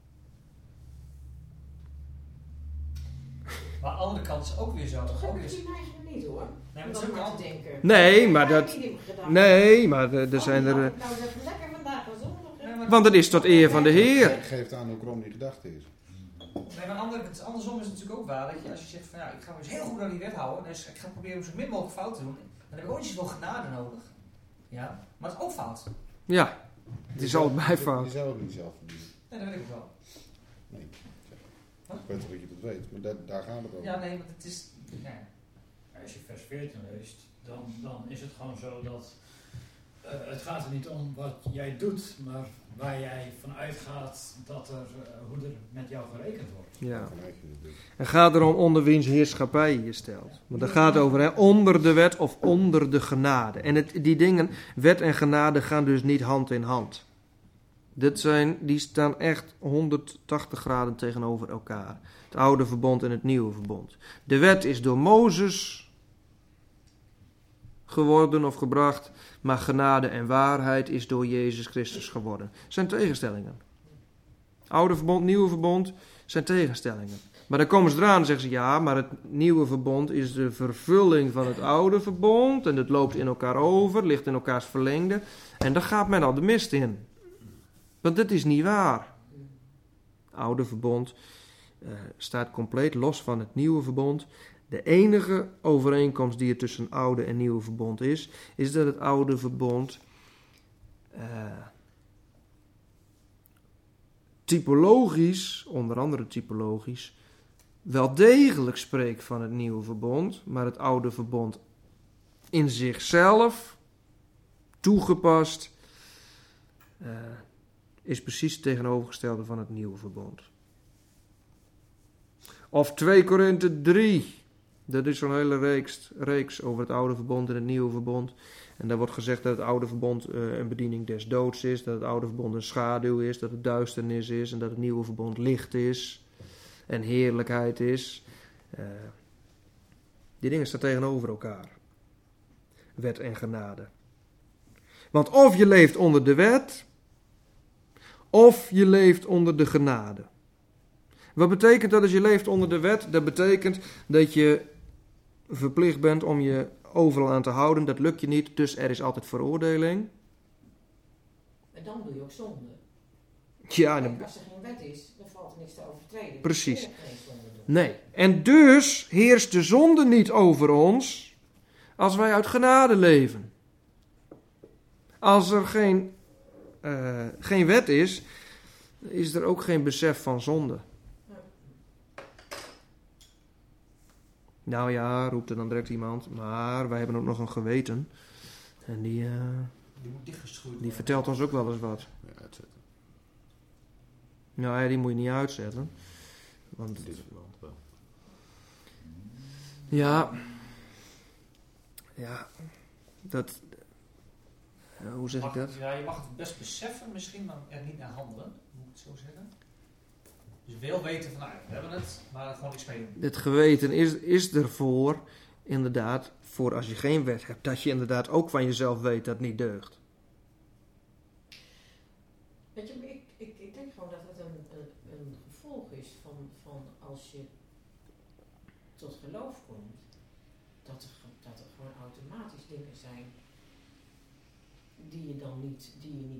Maar aan de andere kant is ook weer zo. Toch heb Ook ik is, die neiging niet hoor. nee, Om maar het is dat ook maar al- te denken. Nee, maar Ik heb dat... niet in gedacht. Nee, maar er zijn er... Nou, dat is lekker vandaag gezondig. Nee, maar- Want het is tot eer van de Heer. Geeft aan hoe krom die gedachte is. Nee, maar andersom is het natuurlijk ook waar. Dat je, als je zegt van ja, ik ga me dus heel goed aan die wet houden. Dus ik ga proberen om zo min mogelijk fout te doen. Dan heb ik ook niet zoveel genade nodig. Ja, maar het is ook fout. Ja, het is allebei Je fout. zou ook niet zelf verdienen. Nee, dat weet ik ook wel. Nee. Ik weet wel dat je dat weet, maar daar gaat het over. Ja, nee, maar het is... Nee. Als je vers 14 leest, dan is het gewoon zo dat het gaat er niet om wat jij doet, maar waar jij van uitgaat dat hoe er met jou gerekend wordt. Ja. Vanuit je het doet. Het gaat erom onder wiens heerschappij je stelt. Want het gaat over onder de wet of onder de genade. En die dingen, wet en genade, gaan dus niet hand in hand. Die staan echt 180 graden tegenover elkaar. Het oude verbond en het nieuwe verbond. De wet is door Mozes geworden of gebracht, maar genade en waarheid is door Jezus Christus geworden. Het zijn tegenstellingen. Oude verbond, nieuwe verbond zijn tegenstellingen. Maar dan komen ze eraan en zeggen ze, ja, maar het nieuwe verbond is de vervulling van het oude verbond en het loopt in elkaar over, ligt in elkaars verlengde en daar gaat men al de mist in. Want dat is niet waar. Het oude verbond staat compleet los van het nieuwe verbond. De enige overeenkomst die er tussen het oude en nieuwe verbond is dat het oude verbond typologisch, onder andere typologisch, wel degelijk spreekt van het nieuwe verbond, maar het oude verbond in zichzelf toegepast is precies het tegenovergestelde van het nieuwe verbond. Of 2 Korinthe 3. Dat is zo'n hele reeks over het oude verbond en het nieuwe verbond. En daar wordt gezegd dat het oude verbond een bediening des doods is. Dat het oude verbond een schaduw is. Dat het duisternis is. En dat het nieuwe verbond licht is. En heerlijkheid is. Die dingen staan tegenover elkaar. Wet en genade. Want of je leeft onder de wet, of je leeft onder de genade. Wat betekent dat als je leeft onder de wet? Dat betekent dat je verplicht bent om je overal aan te houden. Dat lukt je niet, dus er is altijd veroordeling. En dan doe je ook zonde. Ja, Kijk, als er geen wet is, dan valt er niks te overtreden. Precies. Dus kun je geen zonde doen. Nee. En dus heerst de zonde niet over ons als wij uit genade leven. Als er geen wet is, is er ook geen besef van zonde. Nou ja, roept er dan direct iemand, maar wij hebben ook nog een geweten. En die moet dichtgeschroeid die vertelt ons ook wel eens wat. Ja, uitzetten. Nou ja, die moet je niet uitzetten. Want Dit wel. ja, dat, hoe zeg ik dat? Ja, je mag het best beseffen, misschien, maar er niet naar handelen. Moet ik het zo zeggen? Dus wel weten van, nou, we hebben het, maar er gewoon niks mee doen. Het geweten is ervoor, inderdaad, voor als je geen wet hebt, dat je inderdaad ook van jezelf weet dat het niet deugt. Weet je, ik denk gewoon dat het een gevolg is van als je tot geloof komt, dat er gewoon automatisch dingen zijn die je dan niet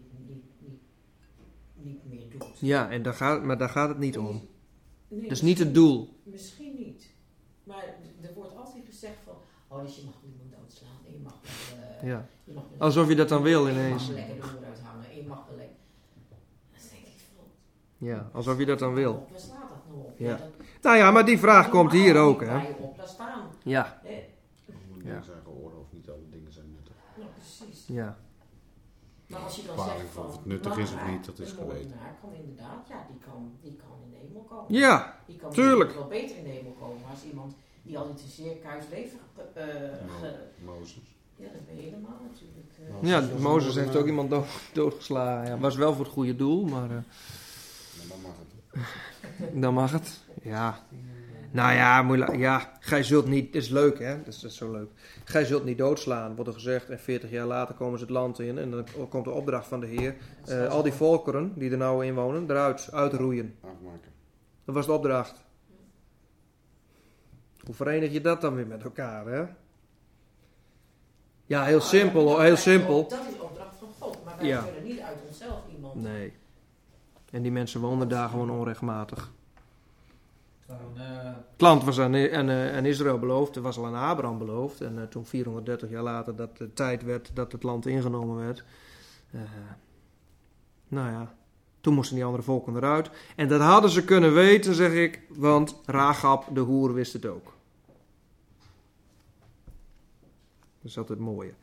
meer doet. Ja, en daar gaat het niet om. Nee, Dat is niet het doel. Misschien niet. Maar er wordt altijd gezegd van, dus je mag niemand doodslaan. En je mag wel, Ja. je mag wel Alsof je dat dan wil en ineens. je mag lekker de hoer uithangen. En je mag wel lekker. Dan denk ik van, Ja, alsof je dat dan wil. waar slaat dat nou op? Ja. Nou ja, maar die vraag komt hier ook, hè. Waar je op laat staan. Ja, Dingen zijn geoordeeld of niet alle dingen zijn nuttig. Nou, precies. ja. Maar als je dan Bepaling zegt van van, of het nuttig is of niet, dat is een geweten. moordenaar kan inderdaad, die kan in de hemel komen. Ja, Die kan tuurlijk. wel beter in de hemel komen. Maar als iemand die altijd een zeer kuis leven Mozes. ja, dat ben je helemaal natuurlijk. ja, Mozes heeft ook iemand doodgeslagen. Ja, was wel voor het goede doel, maar Nou, dan mag het. dan mag het. Ja. Nou ja, gij zult niet, dat is leuk hè, dat is zo leuk. Gij zult niet doodslaan, wordt er gezegd. En 40 jaar later komen ze het land in en dan komt de opdracht van de Heer. Al die volkeren die er nou in wonen, eruit uitroeien. Afmaken. Dat was de opdracht. Hoe verenig je dat dan weer met elkaar, hè? Ja, heel simpel, heel simpel. Dat is opdracht van God, maar wij Ja. kunnen niet uit onszelf iemand. Nee. En die mensen woonden daar gewoon onrechtmatig. Het land was aan Israël beloofd, het was al aan Abraham beloofd. En toen 430 jaar later dat de tijd werd dat het land ingenomen werd. Nou ja, toen moesten die andere volken eruit. En dat hadden ze kunnen weten, zeg ik, want Rachab, de hoer, wist het ook. Dat is altijd het mooie.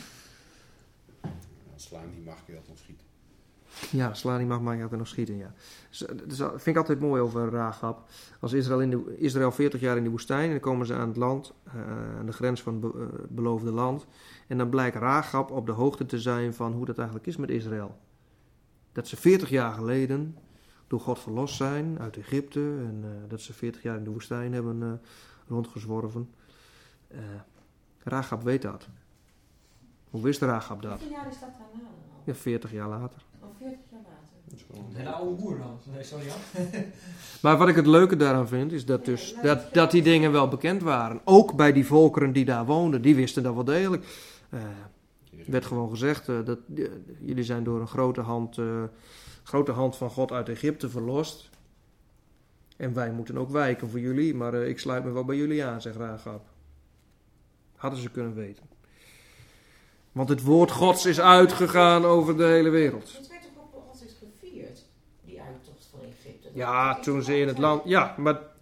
Slaan die mag je dat nog schieten. Ja, sla die mag je altijd nog schieten, ja. Dus dat vind ik altijd mooi over Rachab. Als Israël 40 jaar in de woestijn, en dan komen ze aan het land, aan de grens van het beloofde land. En dan blijkt Rachab op de hoogte te zijn van hoe dat eigenlijk is met Israël. Dat ze 40 jaar geleden door God verlost zijn uit Egypte. En dat ze 40 jaar in de woestijn hebben rondgezworven. Rachab weet dat. Hoe wist Rachab dat? Hoeveel jaar is dat daarna dan al? Ja, 40 jaar later. Of 40 jaar later? Dat is gewoon Een hele oude boer dan. Nee, sorry Jan. Maar wat ik het leuke daaraan vind, is dat, dus, dat die dingen wel bekend waren. Ook bij die volkeren die daar woonden, die wisten dat wel degelijk. Er werd gewoon gezegd, dat jullie zijn door een grote hand van God uit Egypte verlost. En wij moeten ook wijken voor jullie, maar ik sluit me wel bij jullie aan, zegt Rachab. Hadden ze kunnen weten. Want het woord Gods is uitgegaan over de hele wereld. Het werd toch ook wel altijd gevierd, die uittocht van Egypte? Ja, toen ze in het land... Ja, maar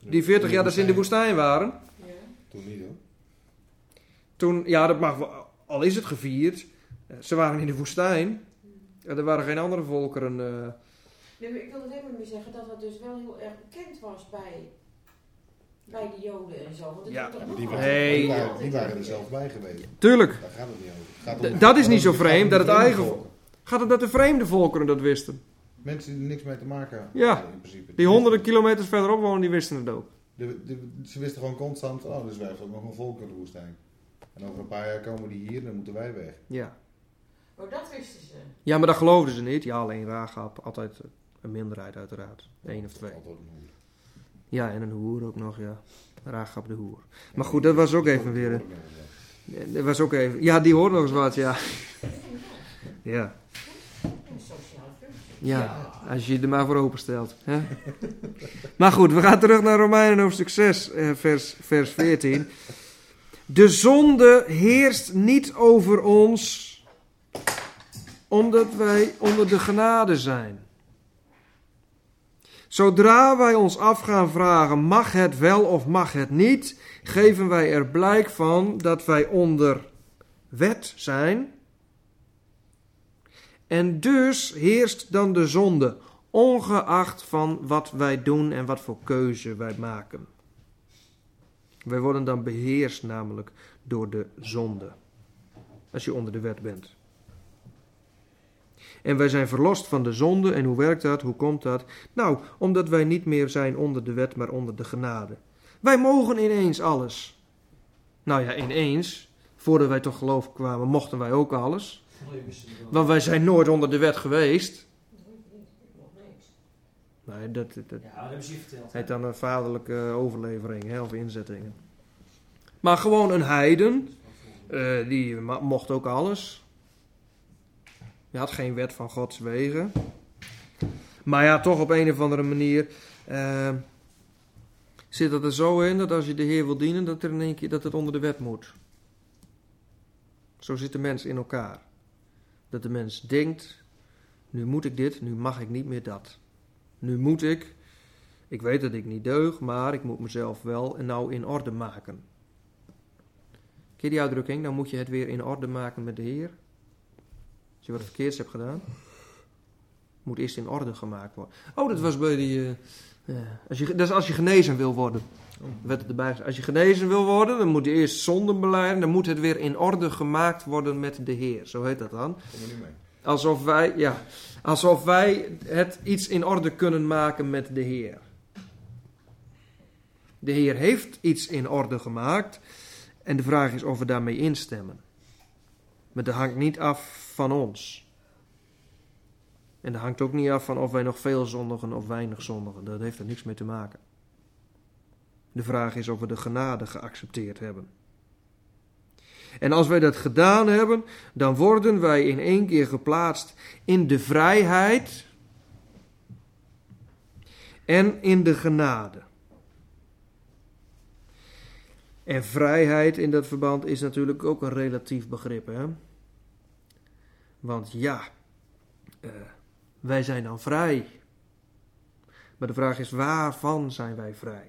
Die 40 jaar dat ze in de woestijn waren. Ja. Toen niet hoor. Toen, ja, dat mag wel, al is het gevierd. Ze waren in de woestijn. Er waren geen andere volkeren. Nee, maar ik wil het helemaal niet zeggen dat dat dus wel heel erg bekend was bij de Joden en zo. Want het Ja, wordt toch Maar nog die waren er zelf bij geweest. Tuurlijk. Daar gaat het niet over. Het gaat om- Dat is niet zo vreemd, dat het vreemde eigen... volken. Gaat het dat de vreemde volkeren dat wisten? Mensen die er niks mee te maken hadden. Ja. In principe. Die honderden kilometers verderop wonen, die wisten het ook. Ze wisten gewoon constant, oh, dus wij hebben ook nog een volk in de woestijn. En over een paar jaar komen die hier en dan moeten wij weg. Ja. Oh, dat wisten ze. Ja, maar dat geloofden ze niet. Ja, alleen Rahab. Altijd een minderheid uiteraard. 1 of 2. Altijd een hoer. Ja, en een hoer ook nog, ja. Rahab de hoer. Maar goed, dat was ook even weer... Dat was ook even... Ja, die hoort nog eens wat, ja. Ja. Een sociale functie. Ja, als je je er maar voor openstelt. Hè? Maar goed, we gaan terug naar Romeinen hoofdstuk 6, vers 14. De zonde heerst niet over ons, omdat wij onder de genade zijn. Zodra wij ons af gaan vragen, mag het wel of mag het niet, geven wij er blijk van dat wij onder wet zijn. En dus heerst dan de zonde, ongeacht van wat wij doen en wat voor keuze wij maken. Wij worden dan beheerst namelijk door de zonde, als je onder de wet bent. En wij zijn verlost van de zonde. En hoe werkt dat? Hoe komt dat? Nou, omdat wij niet meer zijn onder de wet, maar onder de genade. Wij mogen ineens alles. Nou ja, ineens. Voordat wij tot geloof kwamen, mochten wij ook alles. Want wij zijn nooit onder de wet geweest. Nog niks. Nee, dat Ja, dat hebben ze je verteld. heet dan een vaderlijke overlevering, hè, of inzettingen. Maar gewoon een heiden, die mocht ook alles. Je had geen wet van Gods wegen. Maar ja, toch op een of andere manier zit het er zo in dat als je de Heer wil dienen, dat er in één keer dat het onder de wet moet. Zo zit de mens in elkaar. Dat de mens denkt, nu moet ik dit, nu mag ik niet meer dat. Nu moet ik weet dat ik niet deug, maar ik moet mezelf wel en nou in orde maken. Ken je die uitdrukking? Nou moet je het weer in orde maken met de Heer. Als je wat verkeerds hebt gedaan, moet eerst in orde gemaakt worden. Oh, dat was bij die... dat is als je genezen wil worden. Werd het erbij gezegd. Als je genezen wil worden, dan moet je eerst zonden belijden. Dan moet het weer in orde gemaakt worden met de Heer. Zo heet dat dan. Kom er niet mee. Alsof wij het iets in orde kunnen maken met de Heer. De Heer heeft iets in orde gemaakt. En de vraag is of we daarmee instemmen. Maar dat hangt niet af van ons. En dat hangt ook niet af van of wij nog veel zondigen of weinig zondigen. Dat heeft er niks mee te maken. De vraag is of we de genade geaccepteerd hebben. En als wij dat gedaan hebben, dan worden wij in één keer geplaatst in de vrijheid en in de genade. En vrijheid in dat verband is natuurlijk ook een relatief begrip, hè? Want ja, wij zijn dan vrij. Maar de vraag is, waarvan zijn wij vrij?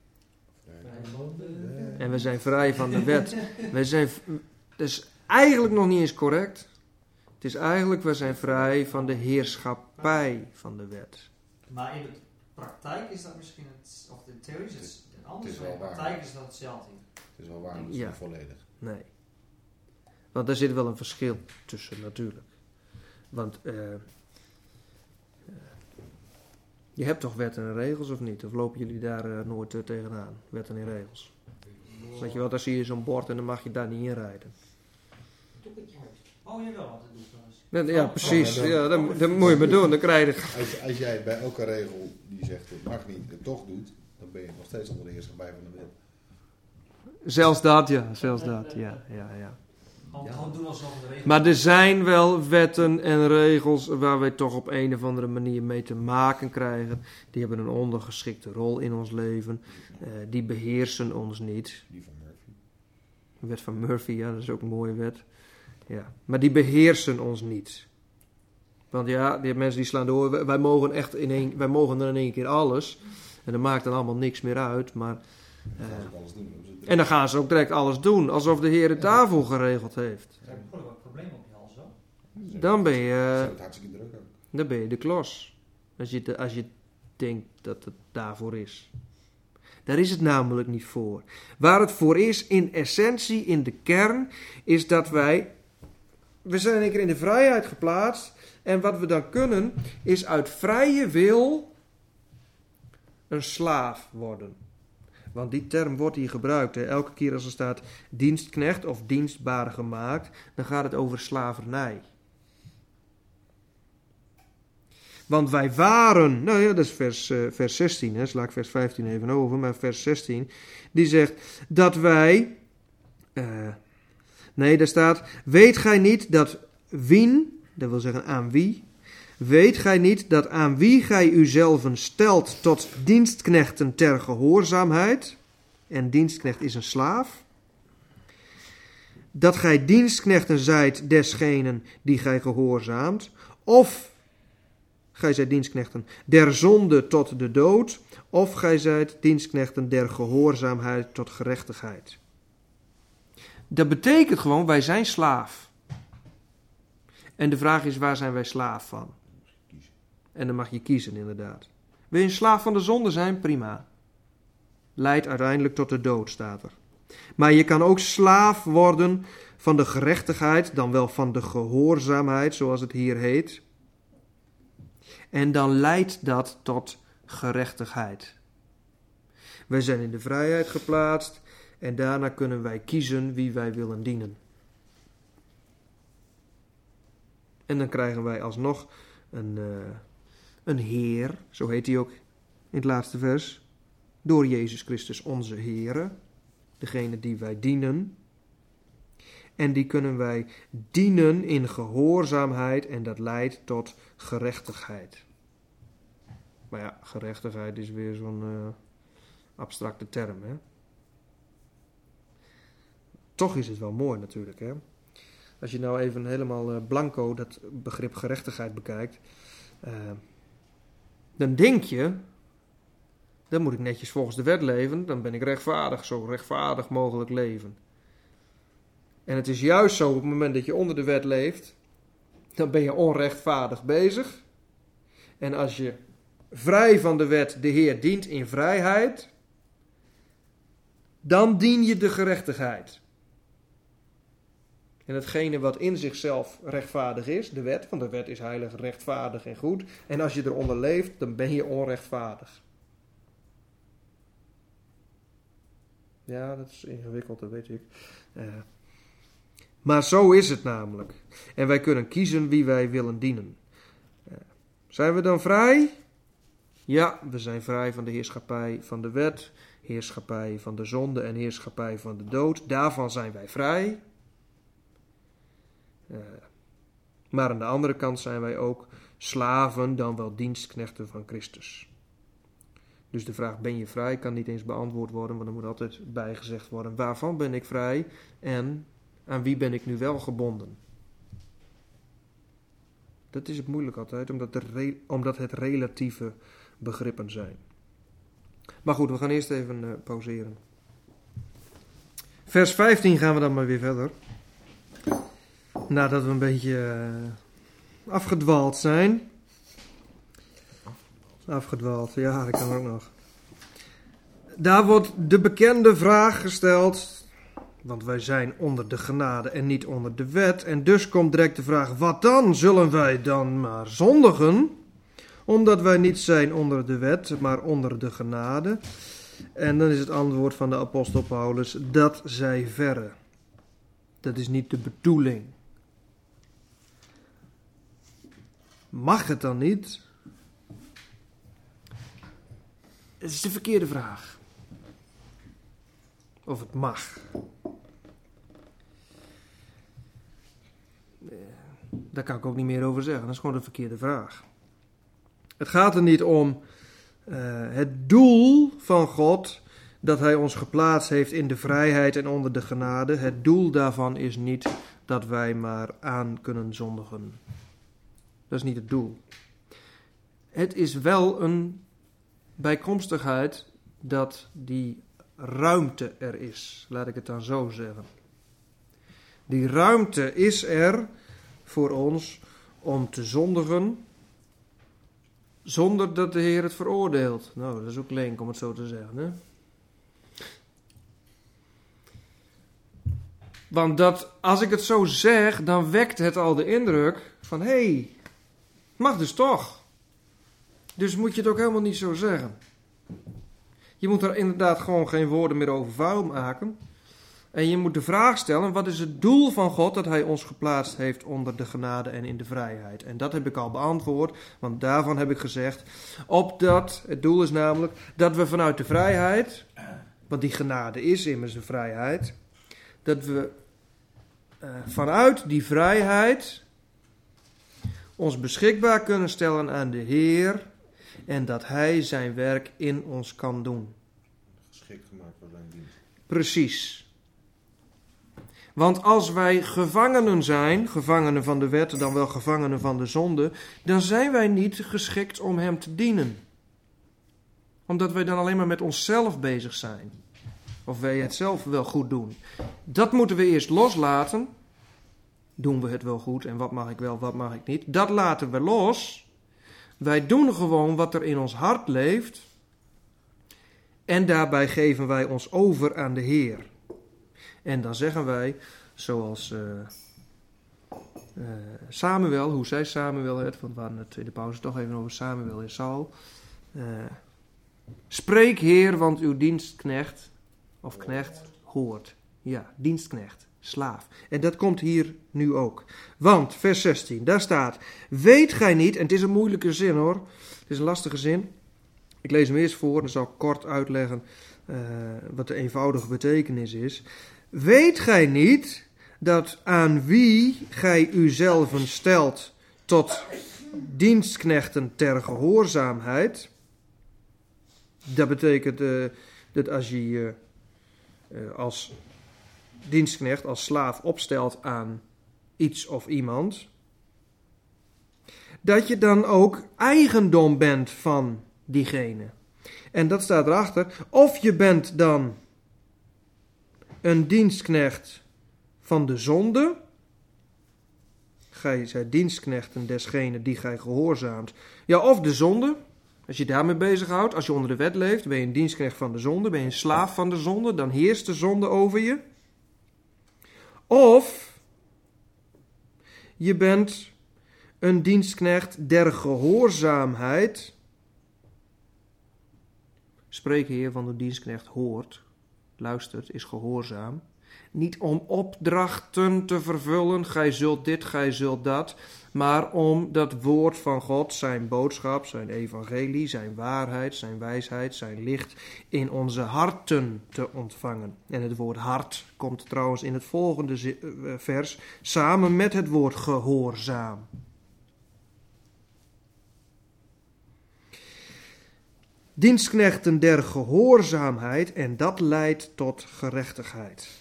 En we zijn vrij van de wet. Dat is eigenlijk nog niet eens correct. Het is eigenlijk, we zijn vrij van de heerschappij van de wet. Maar in de praktijk is dat misschien het, of de theorie is het anders. Het is wel in de waar. praktijk is dat hetzelfde. Het is wel waar, maar het is Ja. niet volledig. Nee. Want daar zit wel een verschil tussen natuurlijk. Want je hebt toch wetten en regels of niet? Of lopen jullie daar nooit tegenaan? Wetten en regels. Weet je wel, dan zie je zo'n bord en dan mag je daar niet in rijden. Doe ik het juist. Oh jawel, want dat doe ik wel eens. Ja, precies. Ja, Ja, dat moet je maar doen. Dan krijg je... Als jij bij elke regel die zegt het mag niet, het toch doet, dan ben je nog steeds onder de heerschappij van de wet. Zelfs dat, ja. Zelfs dat, ja. Gewoon doen alsof de regel... Maar er zijn wel wetten en regels waar wij toch op een of andere manier mee te maken krijgen. Die hebben een ondergeschikte rol in ons leven. Die beheersen ons niet. Die van Murphy. De wet van Murphy, ja, dat is ook een mooie wet. Ja. Maar die beheersen ons niet. Want ja, die mensen die slaan door. Wij mogen er in één keer alles. En dat maakt dan allemaal niks meer uit. Maar, Gaan ze alles doen. en dan gaan ze ook direct alles doen. Alsof de Heer het daarvoor geregeld heeft. Dan heb je gewoon wel een probleem op je hals, hoor. Dan ben Ze je, hebben het hartstikke druk ook. dan ben je de klos. Als je denkt dat het daarvoor is. Daar is het namelijk niet voor. Waar het voor is, in essentie, in de kern, is dat we zijn een keer in de vrijheid geplaatst. En wat we dan kunnen, is uit vrije wil een slaaf worden. Want die term wordt hier gebruikt. Hè. Elke keer als er staat dienstknecht of dienstbaar gemaakt, dan gaat het over slavernij. Want wij waren, nou ja, dat is vers 16, hè, sla ik vers 15 even over, maar vers 16, die zegt dat wij, daar staat, weet gij niet dat wien, dat wil zeggen aan wie, weet gij niet dat aan wie gij uzelven stelt tot dienstknechten ter gehoorzaamheid, en dienstknecht is een slaaf, dat gij dienstknechten zijt desgenen die gij gehoorzaamt, of gij zijt dienstknechten der zonde tot de dood, of gij zijt dienstknechten der gehoorzaamheid tot gerechtigheid. Dat betekent gewoon, wij zijn slaaf. En de vraag is, waar zijn wij slaaf van? En dan mag je kiezen, inderdaad. Wil je een slaaf van de zonde zijn? Prima. Leidt uiteindelijk tot de dood, staat er. Maar je kan ook slaaf worden van de gerechtigheid, dan wel van de gehoorzaamheid, zoals het hier heet. En dan leidt dat tot gerechtigheid. Wij zijn in de vrijheid geplaatst en daarna kunnen wij kiezen wie wij willen dienen. En dan krijgen wij alsnog een Heer, zo heet hij ook in het laatste vers, door Jezus Christus onze Heere, degene die wij dienen. En die kunnen wij dienen in gehoorzaamheid en dat leidt tot gerechtigheid. Maar ja, gerechtigheid is weer zo'n abstracte term, hè. Toch is het wel mooi natuurlijk, hè. Als je nou even helemaal blanco dat begrip gerechtigheid bekijkt, dan denk je, dan moet ik netjes volgens de wet leven, dan ben ik rechtvaardig, zo rechtvaardig mogelijk leven. En het is juist zo, op het moment dat je onder de wet leeft, dan ben je onrechtvaardig bezig. En als je vrij van de wet de Heer dient in vrijheid, dan dien je de gerechtigheid. En hetgene wat in zichzelf rechtvaardig is, de wet, want de wet is heilig, rechtvaardig en goed. En als je eronder leeft, dan ben je onrechtvaardig. Ja, dat is ingewikkeld, dat weet ik. Maar zo is het namelijk. En wij kunnen kiezen wie wij willen dienen. Zijn we dan vrij? Ja, we zijn vrij van de heerschappij van de wet, heerschappij van de zonde en heerschappij van de dood. Daarvan zijn wij vrij. Maar aan de andere kant zijn wij ook slaven, dan wel dienstknechten van Christus. Dus de vraag, ben je vrij, kan niet eens beantwoord worden, want er moet altijd bijgezegd worden, waarvan ben ik vrij en aan wie ben ik nu wel gebonden? Dat is het moeilijk altijd, omdat het relatieve begrippen zijn. Maar goed, we gaan eerst even pauzeren. Vers 15 gaan we dan maar weer verder. Nadat we een beetje afgedwaald zijn. Afgedwaald, ja, dat kan ook nog. Daar wordt de bekende vraag gesteld, want wij zijn onder de genade en niet onder de wet. En dus komt direct de vraag, wat dan? Zullen wij dan maar zondigen? Omdat wij niet zijn onder de wet, maar onder de genade. En dan is het antwoord van de apostel Paulus, dat zij verre. Dat is niet de bedoeling. Mag het dan niet? Het is de verkeerde vraag. Of het mag. Daar kan ik ook niet meer over zeggen. Dat is gewoon de verkeerde vraag. Het gaat er niet om het doel van God, dat hij ons geplaatst heeft in de vrijheid en onder de genade. Het doel daarvan is niet dat wij maar aan kunnen zondigen. Dat is niet het doel. Het is wel een bijkomstigheid dat die ruimte er is. Laat ik het dan zo zeggen. Die ruimte is er voor ons om te zondigen zonder dat de Heer het veroordeelt. Nou, dat is ook link om het zo te zeggen. Hè? Want als ik het zo zeg, dan wekt het al de indruk van, hé, mag dus toch. Dus moet je het ook helemaal niet zo zeggen. Je moet er inderdaad gewoon geen woorden meer over vuil maken. En je moet de vraag stellen, wat is het doel van God dat hij ons geplaatst heeft onder de genade en in de vrijheid? En dat heb ik al beantwoord, want daarvan heb ik gezegd, opdat, het doel is namelijk dat we vanuit de vrijheid, want die genade is immers een vrijheid, dat we vanuit die vrijheid ons beschikbaar kunnen stellen aan de Heer en dat hij zijn werk in ons kan doen. Geschikt gemaakt voor zijn dienst. Precies. Want als wij gevangenen zijn, gevangenen van de wet, dan wel gevangenen van de zonde, dan zijn wij niet geschikt om hem te dienen. Omdat wij dan alleen maar met onszelf bezig zijn. Of wij het zelf wel goed doen. Dat moeten we eerst loslaten. Doen we het wel goed en wat mag ik wel, wat mag ik niet? Dat laten we los. Wij doen gewoon wat er in ons hart leeft. En daarbij geven wij ons over aan de Heer. En dan zeggen wij, zoals Samuel, hoe zei Samuel het? Want we hadden het in de pauze toch even over Samuel en Saul. Spreek Heer, want uw dienstknecht, of knecht, hoort. Ja, dienstknecht, slaaf. En dat komt hier nu ook. Want, vers 16, daar staat, weet gij niet, en het is een moeilijke zin hoor, het is een lastige zin. Ik lees hem eerst voor, dan zal ik kort uitleggen wat de eenvoudige betekenis is. Weet gij niet dat aan wie gij uzelven stelt tot dienstknechten ter gehoorzaamheid? Dat betekent dat als je als dienstknecht, als slaaf opstelt aan iets of iemand, dat je dan ook eigendom bent van diegene. En dat staat erachter. Of je bent dan een dienstknecht van de zonde. Gij zijt dienstknechten desgene die gij gehoorzaamt. Ja, of de zonde. Als je daarmee bezighoudt, als je onder de wet leeft, ben je een dienstknecht van de zonde, ben je een slaaf van de zonde, dan heerst de zonde over je. Of je bent een dienstknecht der gehoorzaamheid. Spreek Heer van de dienstknecht hoort, luistert, is gehoorzaam. Niet om opdrachten te vervullen, gij zult dit, gij zult dat, maar om dat woord van God, zijn boodschap, zijn evangelie, zijn waarheid, zijn wijsheid, zijn licht in onze harten te ontvangen. En het woord hart komt trouwens in het volgende vers samen met het woord gehoorzaam. Dienstknechten der gehoorzaamheid en dat leidt tot gerechtigheid.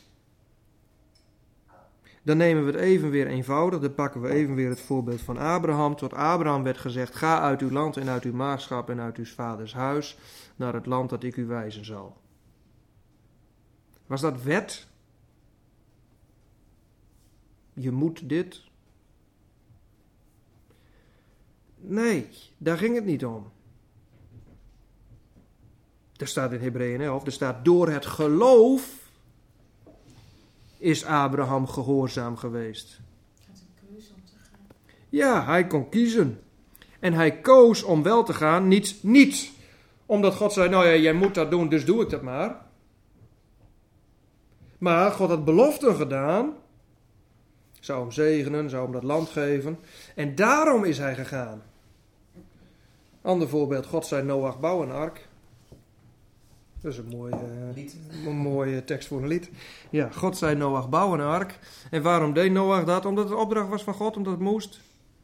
Dan nemen we het even weer eenvoudig, dan pakken we even weer het voorbeeld van Abraham. Tot Abraham werd gezegd, ga uit uw land en uit uw maagschap en uit uw vaders huis naar het land dat ik u wijzen zal. Was dat wet? Je moet dit? Nee, daar ging het niet om. Er staat in Hebreeën 11, er staat door het geloof is Abraham gehoorzaam geweest. Hij had een keuze om te gaan. Ja, hij kon kiezen. En hij koos om wel te gaan, niet omdat God zei, nou ja, jij moet dat doen, dus doe ik dat maar. Maar God had beloften gedaan, zou hem zegenen, zou hem dat land geven. En daarom is hij gegaan. Ander voorbeeld, God zei Noach, bouw een ark. Dat is een mooie tekst voor een lied. Ja, God zei Noach, bouw een ark. En waarom deed Noach dat? Omdat het een opdracht was van God, omdat het moest?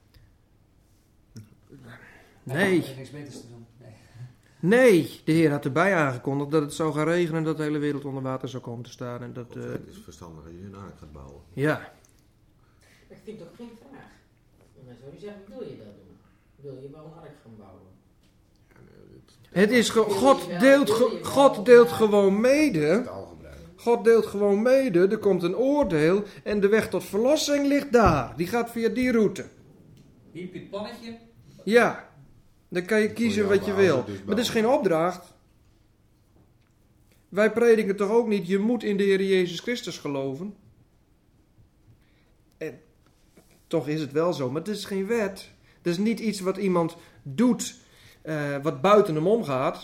Nee. Er niks beters te doen. Nee, de Heer had erbij aangekondigd dat het zou gaan regenen en dat de hele wereld onder water zou komen te staan. En dat, Het is verstandig dat je een ark gaat bouwen. Ja. Ik vind het ook geen vraag. En dan zou je zeggen, wil je dat doen? Wil je wel een ark gaan bouwen? Ja, nee, Het is God deelt gewoon mede. Taalgebruik. God deelt gewoon mede. Er komt een oordeel en de weg tot verlossing ligt daar. Die gaat via die route. Hier heb je het plannetje. Ja, dan kan je kiezen wat je wil. Maar dat is geen opdracht. Wij prediken toch ook niet, je moet in de Heer Jezus Christus geloven. En toch is het wel zo, maar het is geen wet. Het is niet iets wat iemand doet wat buiten hem omgaat.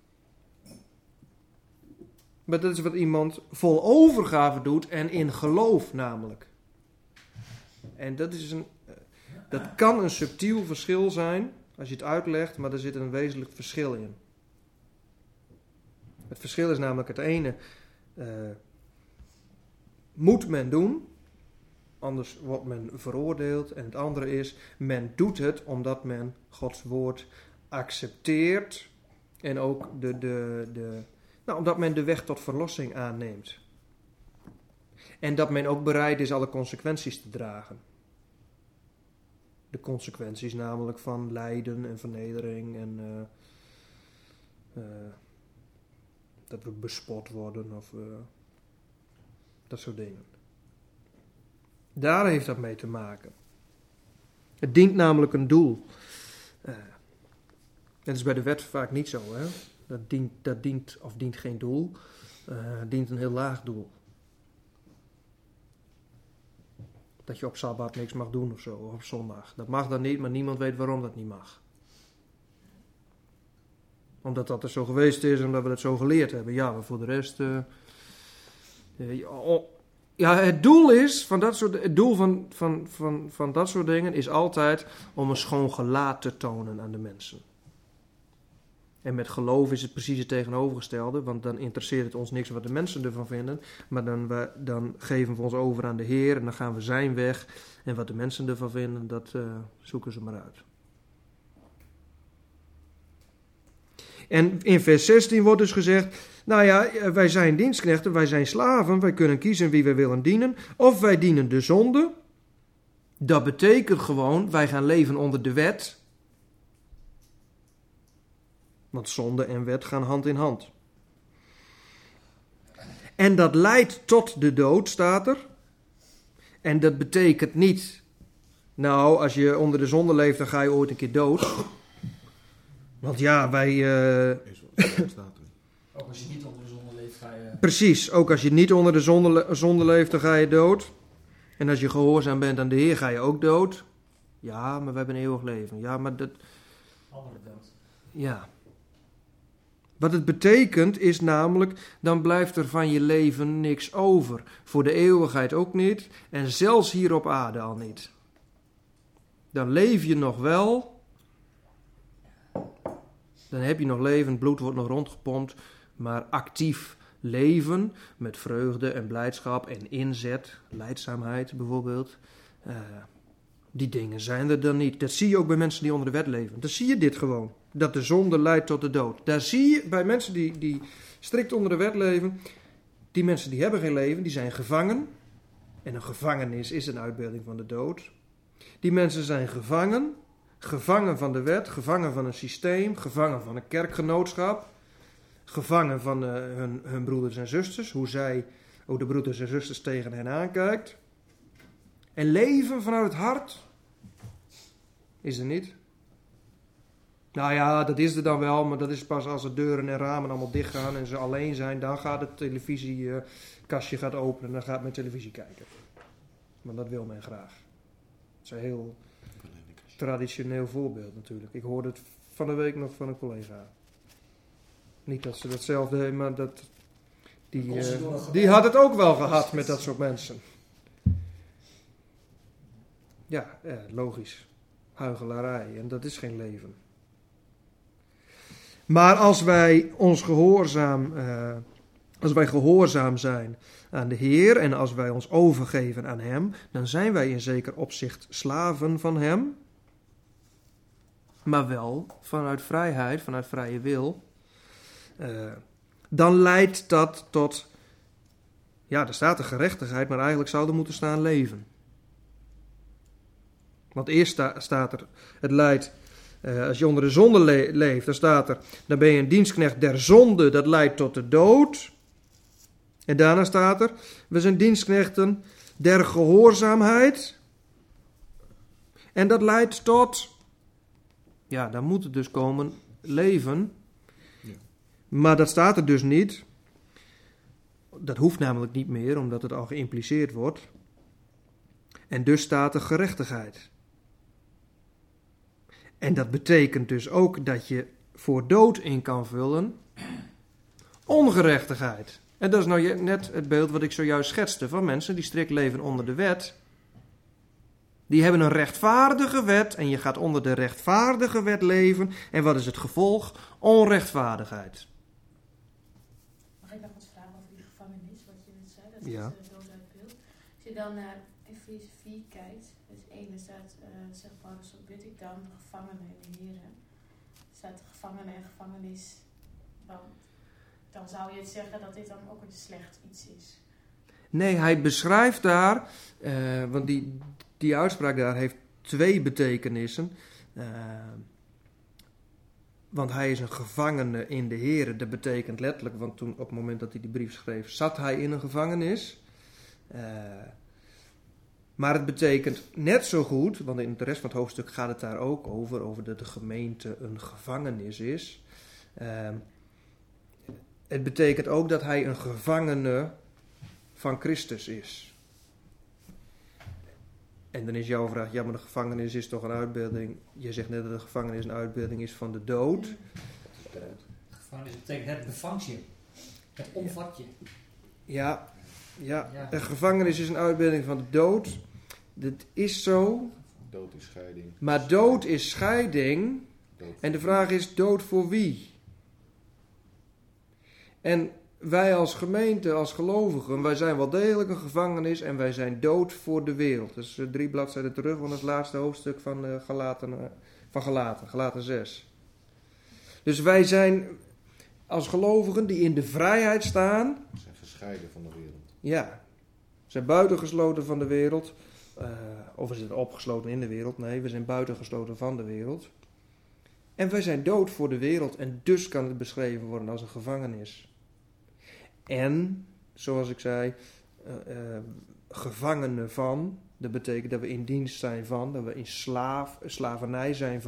Maar dat is wat iemand vol overgave doet en in geloof namelijk. En dat kan een subtiel verschil zijn als je het uitlegt, maar er zit een wezenlijk verschil in. Het verschil is namelijk het ene moet men doen, anders wordt men veroordeeld. En het andere is, men doet het omdat men Gods woord accepteert en ook omdat men de weg tot verlossing aanneemt. En dat men ook bereid is alle consequenties te dragen. De consequenties namelijk van lijden en vernedering en dat we bespot worden of dat soort dingen. Daar heeft dat mee te maken. Het dient namelijk een doel. Dat is bij de wet vaak niet zo. Hè? Dat dient geen doel. Het dient een heel laag doel. Dat je op Sabbat niks mag doen of zo, of op zondag. Dat mag dan niet, maar niemand weet waarom dat niet mag. Omdat dat er zo geweest is, omdat we het zo geleerd hebben. Ja, maar voor de rest... het doel is van dat soort, het doel van dat soort dingen is altijd om een schoon gelaat te tonen aan de mensen. En met geloof is het precies het tegenovergestelde, want dan interesseert het ons niks wat de mensen ervan vinden, maar dan geven we ons over aan de Heer en dan gaan we zijn weg. En wat de mensen ervan vinden, dat zoeken ze maar uit. En in vers 16 wordt dus gezegd, nou ja, wij zijn dienstknechten, wij zijn slaven, wij kunnen kiezen wie wij willen dienen. Of wij dienen de zonde. Dat betekent gewoon, wij gaan leven onder de wet. Want zonde en wet gaan hand in hand. En dat leidt tot de dood, staat er. En dat betekent niet, nou, als je onder de zonde leeft, dan ga je ooit een keer dood. Want ja, wij... Ook als je niet onder de zonde leeft, ga je... Precies, ook als je niet onder de zonde leeft, dan ga je dood. En als je gehoorzaam bent aan de Heer, ga je ook dood. Ja, maar we hebben een eeuwig leven. Ja, maar dat... Andere dood. Ja. Wat het betekent is namelijk, dan blijft er van je leven niks over. Voor de eeuwigheid ook niet. En zelfs hier op aarde al niet. Dan leef je nog wel. Dan heb je nog leven, het bloed wordt nog rondgepompt. Maar actief leven met vreugde en blijdschap en inzet, lijdzaamheid bijvoorbeeld. Die dingen zijn er dan niet. Dat zie je ook bij mensen die onder de wet leven. Dan zie je dit gewoon. Dat de zonde leidt tot de dood. Daar zie je bij mensen die strikt onder de wet leven. Die mensen die hebben geen leven, die zijn gevangen. En een gevangenis is een uitbeelding van de dood. Die mensen zijn gevangen. Gevangen van de wet, gevangen van een systeem, gevangen van een kerkgenootschap. Gevangen van hun broeders en zusters. Hoe de broeders en zusters tegen hen aankijkt. En leven vanuit het hart is er niet. Nou ja, dat is er dan wel, maar dat is pas als de deuren en ramen allemaal dicht gaan en ze alleen zijn. Dan gaat het televisiekastje openen en dan gaat men televisie kijken. Maar dat wil men graag. Dat is een heel traditioneel voorbeeld natuurlijk. Ik hoorde het van de week nog van een collega. Niet dat ze datzelfde heeft, maar die had het ook wel gehad met dat soort mensen. Ja, logisch. Huichelarij. En dat is geen leven. Maar als wij gehoorzaam zijn aan de Heer en als wij ons overgeven aan Hem, dan zijn wij in zeker opzicht slaven van Hem. Maar wel vanuit vrijheid, vanuit vrije wil. Dan leidt dat tot, ja, er staat de gerechtigheid, maar eigenlijk zou er moeten staan leven. Want eerst staat er, het leidt Als je onder de zonde leeft, dan staat er, dan ben je een dienstknecht der zonde, dat leidt tot de dood. En daarna staat er, we zijn dienstknechten der gehoorzaamheid. En dat leidt tot, ja, dan moet het dus komen, leven. Ja. Maar dat staat er dus niet. Dat hoeft namelijk niet meer, omdat het al geïmpliceerd wordt. En dus staat er gerechtigheid. En dat betekent dus ook dat je voor dood in kan vullen ongerechtigheid. En dat is nou net het beeld wat ik zojuist schetste van mensen die strikt leven onder de wet. Die hebben een rechtvaardige wet en je gaat onder de rechtvaardige wet leven. En wat is het gevolg? Onrechtvaardigheid. Mag ik nog wat vragen over die gevangenis, wat je net zei? Dat ja. is dood uit beeld. Als je dan naar Efeze 4 kijkt, dus 1 staat, zegt Paulus, zo bid ik dan de gevangenen in de Here. Er staat gevangenen en gevangenis. Dan zou je het zeggen dat dit dan ook een slecht iets is. Nee, hij beschrijft daar, want die uitspraak daar heeft 2 betekenissen. Want hij is een gevangene in de Here. Dat betekent letterlijk, want toen op het moment dat hij die brief schreef, zat hij in een gevangenis. Maar het betekent net zo goed, want in de rest van het hoofdstuk gaat het daar ook over dat de gemeente een gevangenis is. Het betekent ook dat hij een gevangene van Christus is. En dan is jouw vraag, ja, maar de gevangenis is toch een uitbeelding. Je zegt net dat de gevangenis een uitbeelding is van de dood. De gevangenis betekent het bevangsje, het omvatje. Ja, de gevangenis is een uitbeelding van de dood. Dat is zo. Dood is scheiding. Maar dood is scheiding. En de vraag is, dood voor wie? En wij als gemeente, als gelovigen, wij zijn wel degelijk een gevangenis en wij zijn dood voor de wereld. Dat is 3 bladzijden terug, want het laatste hoofdstuk van Galaten 6. Dus wij zijn als gelovigen die in de vrijheid staan. We zijn gescheiden van de wereld. Ja, we zijn buitengesloten van de wereld. Of we zitten opgesloten in de wereld. Nee, we zijn buitengesloten van de wereld. En wij zijn dood voor de wereld en dus kan het beschreven worden als een gevangenis. En, zoals ik zei, gevangenen van, dat betekent dat we in dienst zijn van, dat we in slavernij zijn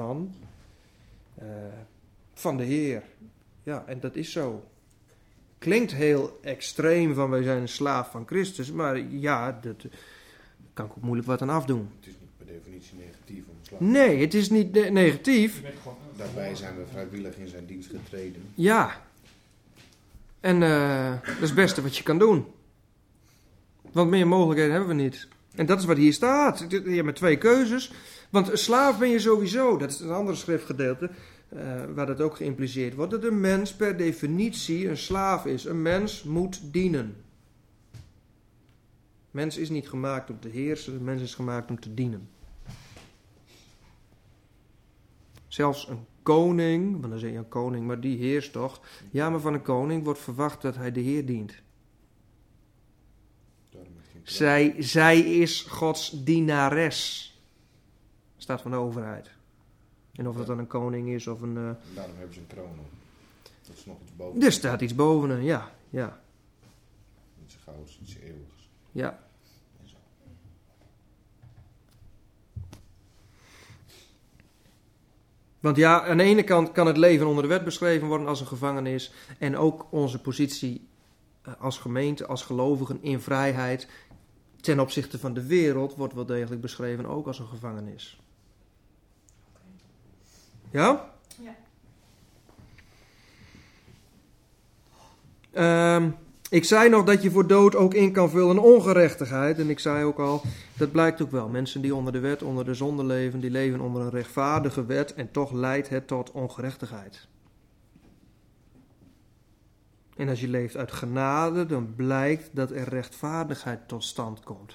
van de Heer. Ja, en dat is zo. Klinkt heel extreem van wij zijn een slaaf van Christus, maar ja, dat kan ik ook moeilijk wat aan afdoen. Het is niet per definitie negatief om slaaf. Nee, het is niet negatief. Daarbij zijn we vrijwillig in zijn dienst getreden. Ja. En dat is het beste wat je kan doen. Want meer mogelijkheden hebben we niet. En dat is wat hier staat. Je hebt maar 2 keuzes. Want een slaaf ben je sowieso. Dat is een andere schriftgedeelte waar dat ook geïmpliceerd wordt. Dat een mens per definitie een slaaf is. Een mens moet dienen. Mens is niet gemaakt om te heersen. Een mens is gemaakt om te dienen. Zelfs een koning, want dan zeg je een koning, maar die heerst toch. Ja, maar van een koning wordt verwacht dat hij de Heer dient. Zij is Gods dienares. Staat van de overheid. En of dat dan een koning is of een... Daarom hebben ze een kroon op. Dat is nog iets boven. Er staat iets boven, ja. Iets gouds, iets eeuwigs. Ja. Want ja, aan de ene kant kan het leven onder de wet beschreven worden als een gevangenis. En ook onze positie als gemeente, als gelovigen in vrijheid ten opzichte van de wereld wordt wel degelijk beschreven ook als een gevangenis. Ja? Ja. Ik zei nog dat je voor dood ook in kan vullen ongerechtigheid. En ik zei ook al, dat blijkt ook wel. Mensen die onder de wet, onder de zonde leven, die leven onder een rechtvaardige wet en toch leidt het tot ongerechtigheid. En als je leeft uit genade, dan blijkt dat er rechtvaardigheid tot stand komt.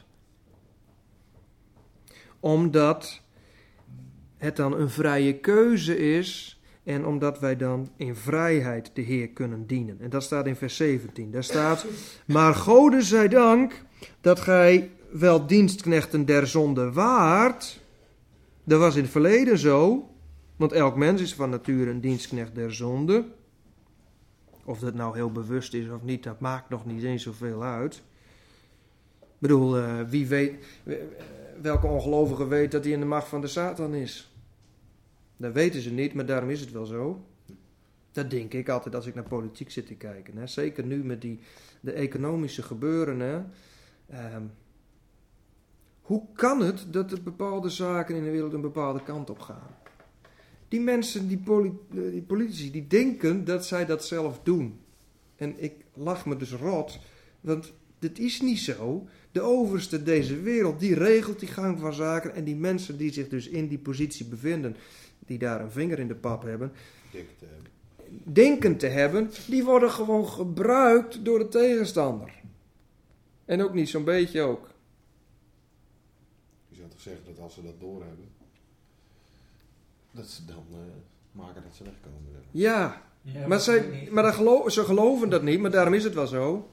Omdat het dan een vrije keuze is en omdat wij dan in vrijheid de Heer kunnen dienen. En dat staat in vers 17. Daar staat, maar Gode zij dank dat gij wel dienstknechten der zonde waart. Dat was in het verleden zo. Want elk mens is van nature een dienstknecht der zonde. Of dat nou heel bewust is of niet, dat maakt nog niet eens zoveel uit. Ik bedoel, wie weet, welke ongelovige weet dat hij in de macht van de Satan is? Dat weten ze niet, maar daarom is het wel zo. Dat denk ik altijd als ik naar politiek zit te kijken. Hè. Zeker nu met de economische gebeuren. Hè. Hoe kan het dat er bepaalde zaken in de wereld een bepaalde kant op gaan? Die mensen, die politici, die denken dat zij dat zelf doen. En ik lach me dus rot, want dit is niet zo. De overste deze wereld, die regelt die gang van zaken. En die mensen die zich dus in die positie bevinden, die daar een vinger in de pap hebben, denken te hebben, die worden gewoon gebruikt door de tegenstander. En ook niet zo'n beetje ook. Je zou toch zeggen dat als ze dat doorhebben, dat ze dan maken dat ze wegkomen. Ja, maar ze geloven dat niet, maar daarom is het wel zo.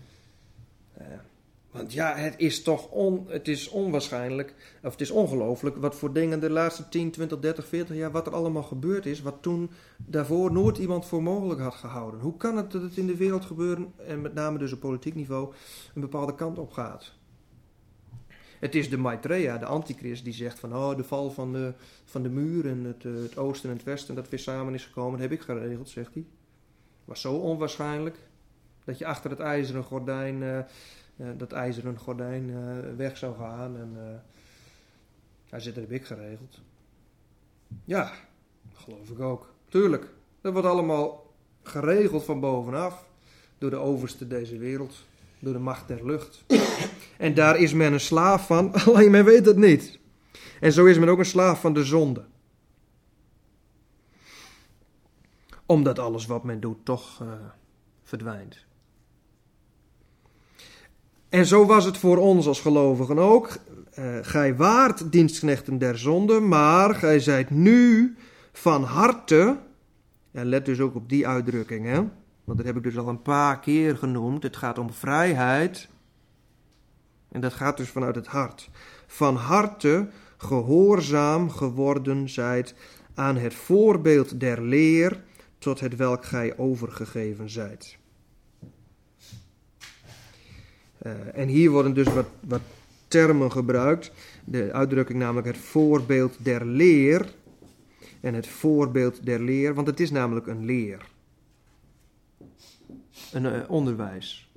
Want ja, het is toch het is onwaarschijnlijk, of het is ongelooflijk wat voor dingen de laatste 10, 20, 30, 40 jaar, wat er allemaal gebeurd is, wat toen daarvoor nooit iemand voor mogelijk had gehouden. Hoe kan het dat het in de wereld gebeuren, en met name dus op politiek niveau, een bepaalde kant op gaat? Het is de Maitreya, de antichrist, die zegt van de val van de muur en het oosten en het westen, dat weer samen is gekomen, dat heb ik geregeld, zegt hij. Was zo onwaarschijnlijk dat je achter het ijzeren gordijn, weg zou gaan. En hij zegt, dat heb ik geregeld. Ja, dat geloof ik ook. Tuurlijk, dat wordt allemaal geregeld van bovenaf door de overste deze wereld, door de macht der lucht. En daar is men een slaaf van, alleen men weet het niet. En zo is men ook een slaaf van de zonde. Omdat alles wat men doet toch verdwijnt. En zo was het voor ons als gelovigen ook. Gij waart dienstknechten der zonde, maar gij zijt nu van harte. En let dus ook op die uitdrukking, hè? Want dat heb ik dus al een paar keer genoemd. Het gaat om vrijheid. En dat gaat dus vanuit het hart. Van harte gehoorzaam geworden zijt aan het voorbeeld der leer, tot het welk gij overgegeven zijt. En hier worden dus wat termen gebruikt. De uitdrukking namelijk het voorbeeld der leer. En het voorbeeld der leer, want het is namelijk een leer. Een onderwijs.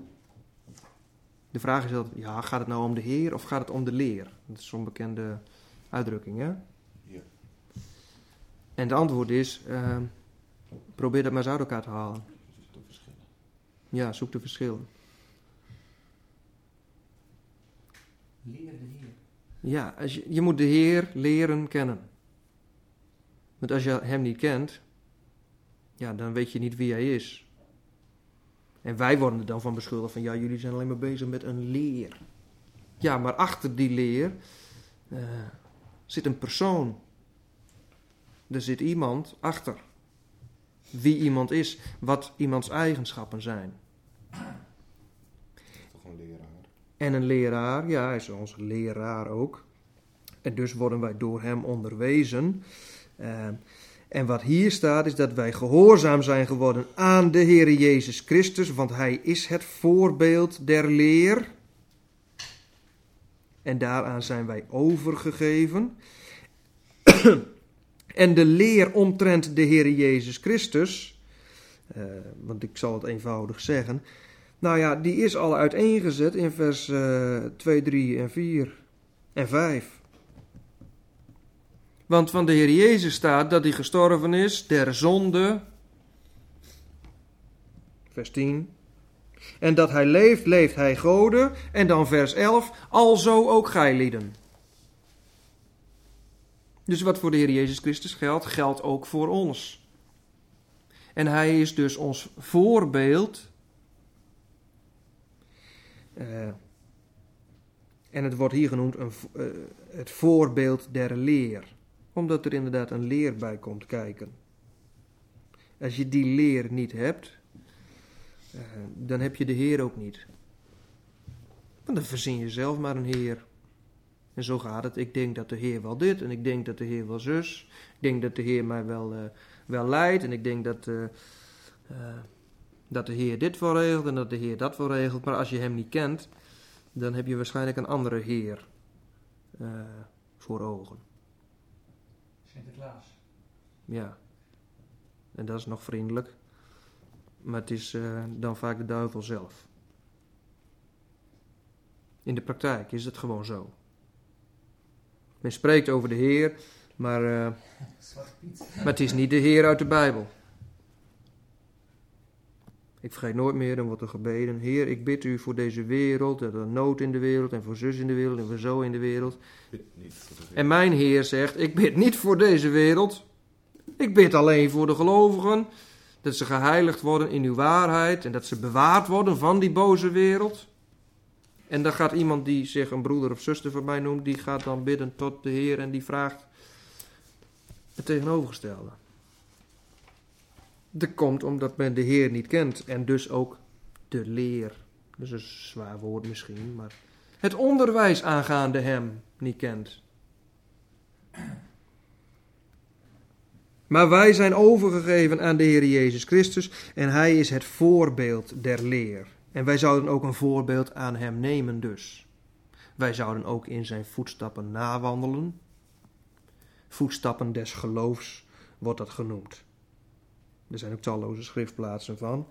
De vraag is altijd, gaat het nou om de Heer of gaat het om de leer? Dat is zo'n bekende uitdrukking, hè? Ja. En het antwoord is, probeer dat maar eens uit elkaar te halen. Ja, zoek de verschillen. Leer de Heer. Ja, je moet de Heer leren kennen. Want als je hem niet kent, dan weet je niet wie hij is. En wij worden er dan van beschuldigd van, jullie zijn alleen maar bezig met een leer. Ja, maar achter die leer zit een persoon. Er zit iemand achter. Wie iemand is, wat iemands eigenschappen zijn. Toch een leraar. En een leraar, hij is onze leraar ook. En dus worden wij door hem onderwezen. En wat hier staat is dat wij gehoorzaam zijn geworden aan de Heere Jezus Christus, want hij is het voorbeeld der leer. En daaraan zijn wij overgegeven. En de leer omtrent de Heere Jezus Christus, want ik zal het eenvoudig zeggen, die is al uiteengezet in vers 2, 3 en 4 en 5. Want van de Heer Jezus staat dat hij gestorven is der zonde, vers 10. En dat hij leeft, leeft hij Gode. En dan vers 11, alzo ook gij lieden. Dus wat voor de Heer Jezus Christus geldt, geldt ook voor ons. En hij is dus ons voorbeeld. En het wordt hier genoemd het voorbeeld der leer. Omdat er inderdaad een leer bij komt kijken. Als je die leer niet hebt, dan heb je de Heer ook niet. Want dan verzin je zelf maar een Heer. En zo gaat het. Ik denk dat de Heer wel dit en ik denk dat de Heer wel zus. Ik denk dat de Heer mij wel leidt en ik denk dat de Heer dit wel regelt en dat de Heer dat wel regelt. Maar als je hem niet kent, dan heb je waarschijnlijk een andere Heer voor ogen. Sinterklaas. Ja. En dat is nog vriendelijk. Maar het is dan vaak de duivel zelf. In de praktijk is het gewoon zo. Men spreekt over de Heer, maar het is niet de Heer uit de Bijbel. Ik vergeet nooit meer, dan wordt er gebeden: Heer, ik bid u voor deze wereld, dat er nood in de wereld, en voor zus in de wereld, en voor zo in de wereld. En mijn Heer zegt: ik bid niet voor deze wereld. Ik bid alleen voor de gelovigen, dat ze geheiligd worden in uw waarheid, en dat ze bewaard worden van die boze wereld. En dan gaat iemand die zich een broeder of zuster van mij noemt, die gaat dan bidden tot de Heer en die vraagt het tegenovergestelde. Dat komt omdat men de Heer niet kent en dus ook de leer, dat is een zwaar woord misschien, maar het onderwijs aangaande hem niet kent. Maar wij zijn overgegeven aan de Heer Jezus Christus en hij is het voorbeeld der leer. En wij zouden ook een voorbeeld aan hem nemen dus. Wij zouden ook in zijn voetstappen nawandelen. Voetstappen des geloofs wordt dat genoemd. Er zijn ook talloze schriftplaatsen van.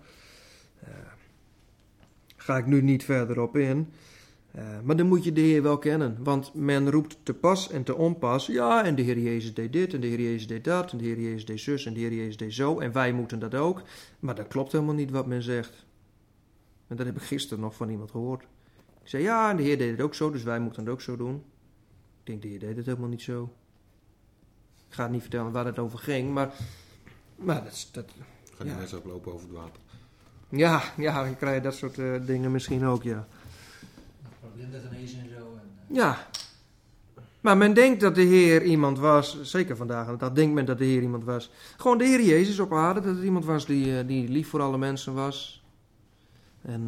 Ga ik nu niet verder op in. Maar dan moet je de Heer wel kennen. Want men roept te pas en te onpas. Ja, en de Heer Jezus deed dit en de Heer Jezus deed dat. En de Heer Jezus deed zus en de Heer Jezus deed zo. En wij moeten dat ook. Maar dat klopt helemaal niet wat men zegt. En dat heb ik gisteren nog van iemand gehoord. Ik zei, ja, en de Heer deed het ook zo, dus wij moeten het ook zo doen. Ik denk, de Heer deed het helemaal niet zo. Ik ga het niet vertellen waar het over ging, maar dat Ga je net zo lopen over het water? Ja, dan krijg je dat soort dingen misschien ook, ja. Blinden genezen en zo. Ja. Maar men denkt dat de Heer iemand was, zeker vandaag aan de dag denkt men dat de Heer iemand was. Gewoon de Heer Jezus op aarde, dat het iemand was die lief voor alle mensen was. En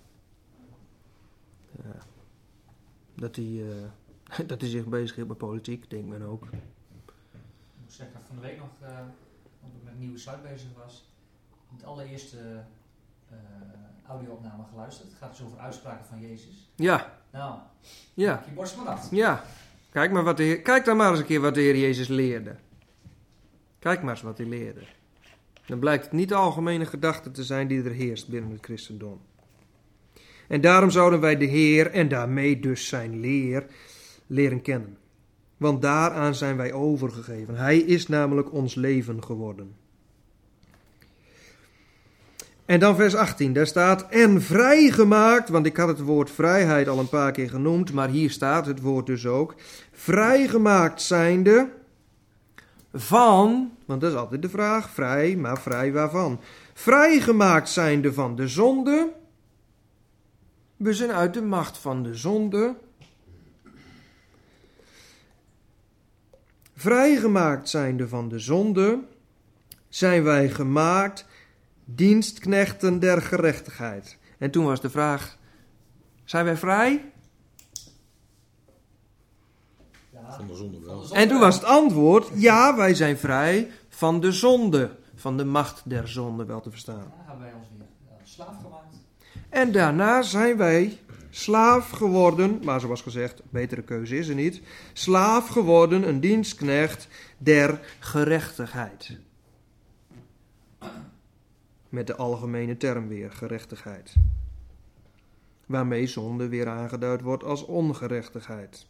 dat hij zich bezig hield met politiek, denkt men ook. Ik moet zeggen, van de week nog, omdat ik met een nieuwe site bezig was, het allereerste audio-opname geluisterd. Het gaat dus over uitspraken van Jezus. Ja. Nou, ja. je borst maar af. Ja. Kijk dan maar eens een keer wat de Heer Jezus leerde. Kijk maar eens wat hij leerde. Dan blijkt het niet de algemene gedachte te zijn die er heerst binnen het christendom. En daarom zouden wij de Heer en daarmee dus zijn leer leren kennen. Want daaraan zijn wij overgegeven. Hij is namelijk ons leven geworden. En dan vers 18, daar staat, en vrijgemaakt, want ik had het woord vrijheid al een paar keer genoemd, maar hier staat het woord dus ook, vrijgemaakt zijnde van, want dat is altijd de vraag, vrij, maar vrij waarvan? Vrijgemaakt zijnde van de zonde. We zijn uit de macht van de zonde. Vrijgemaakt zijnde van de zonde, zijn wij gemaakt dienstknechten der gerechtigheid. En toen was de vraag, zijn wij vrij? Ja, van de zonde wel. En toen was het antwoord, ja, wij zijn vrij van de zonde. Van de macht der zonde wel te verstaan. Ja, hebben wij ons weer slaaf gemaakt. En daarna zijn wij slaaf geworden, maar zoals gezegd, betere keuze is er niet. Slaaf geworden, een dienstknecht der gerechtigheid. Met de algemene term weer, gerechtigheid. Waarmee zonde weer aangeduid wordt als ongerechtigheid.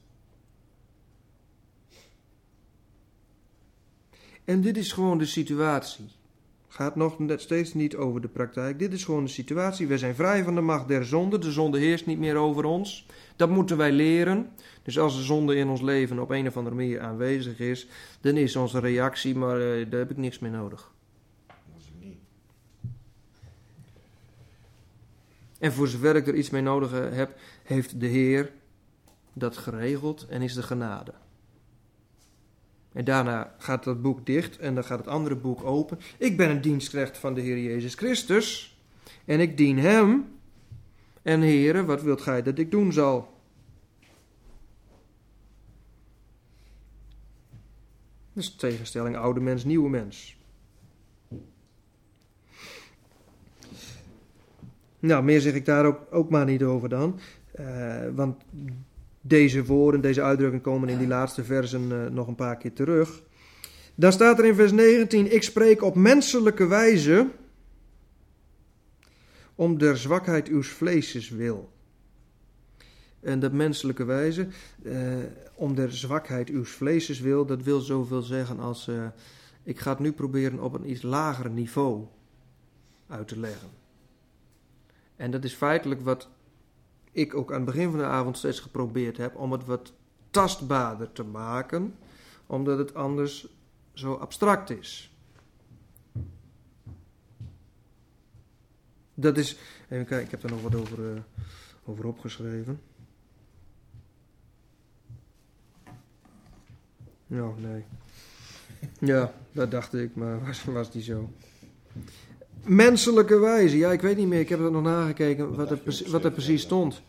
En dit is gewoon de situatie. Gaat nog steeds niet over de praktijk. Dit is gewoon de situatie. We zijn vrij van de macht der zonde. De zonde heerst niet meer over ons. Dat moeten wij leren. Dus als de zonde in ons leven op een of andere manier aanwezig is, dan is onze reactie, maar daar heb ik niks meer nodig. Dat is niet. En voor zover ik er iets mee nodig heb, heeft de Heer dat geregeld en is de genade. En daarna gaat dat boek dicht en dan gaat het andere boek open. Ik ben een dienstknecht van de Heer Jezus Christus en ik dien hem. En Heere, wat wilt gij dat ik doen zal? Dat is de tegenstelling oude mens, nieuwe mens. Nou, meer zeg ik daar ook maar niet over dan. Want deze woorden, deze uitdrukkingen komen in die laatste versen nog een paar keer terug. Dan staat er in vers 19, ik spreek op menselijke wijze om der zwakheid uws vleeses wil. En dat menselijke wijze, om der zwakheid uws vleeses wil, dat wil zoveel zeggen als, ik ga het nu proberen op een iets lager niveau uit te leggen. En dat is feitelijk wat ik ook aan het begin van de avond steeds geprobeerd heb, om het wat tastbaarder te maken, omdat het anders zo abstract is. Dat is, even kijken, ik heb er nog wat over opgeschreven. Nou, nee. Ja, dat dacht ik, maar was die zo. Menselijke wijze, ja, ik weet niet meer, ik heb er nog nagekeken wat er precies stond.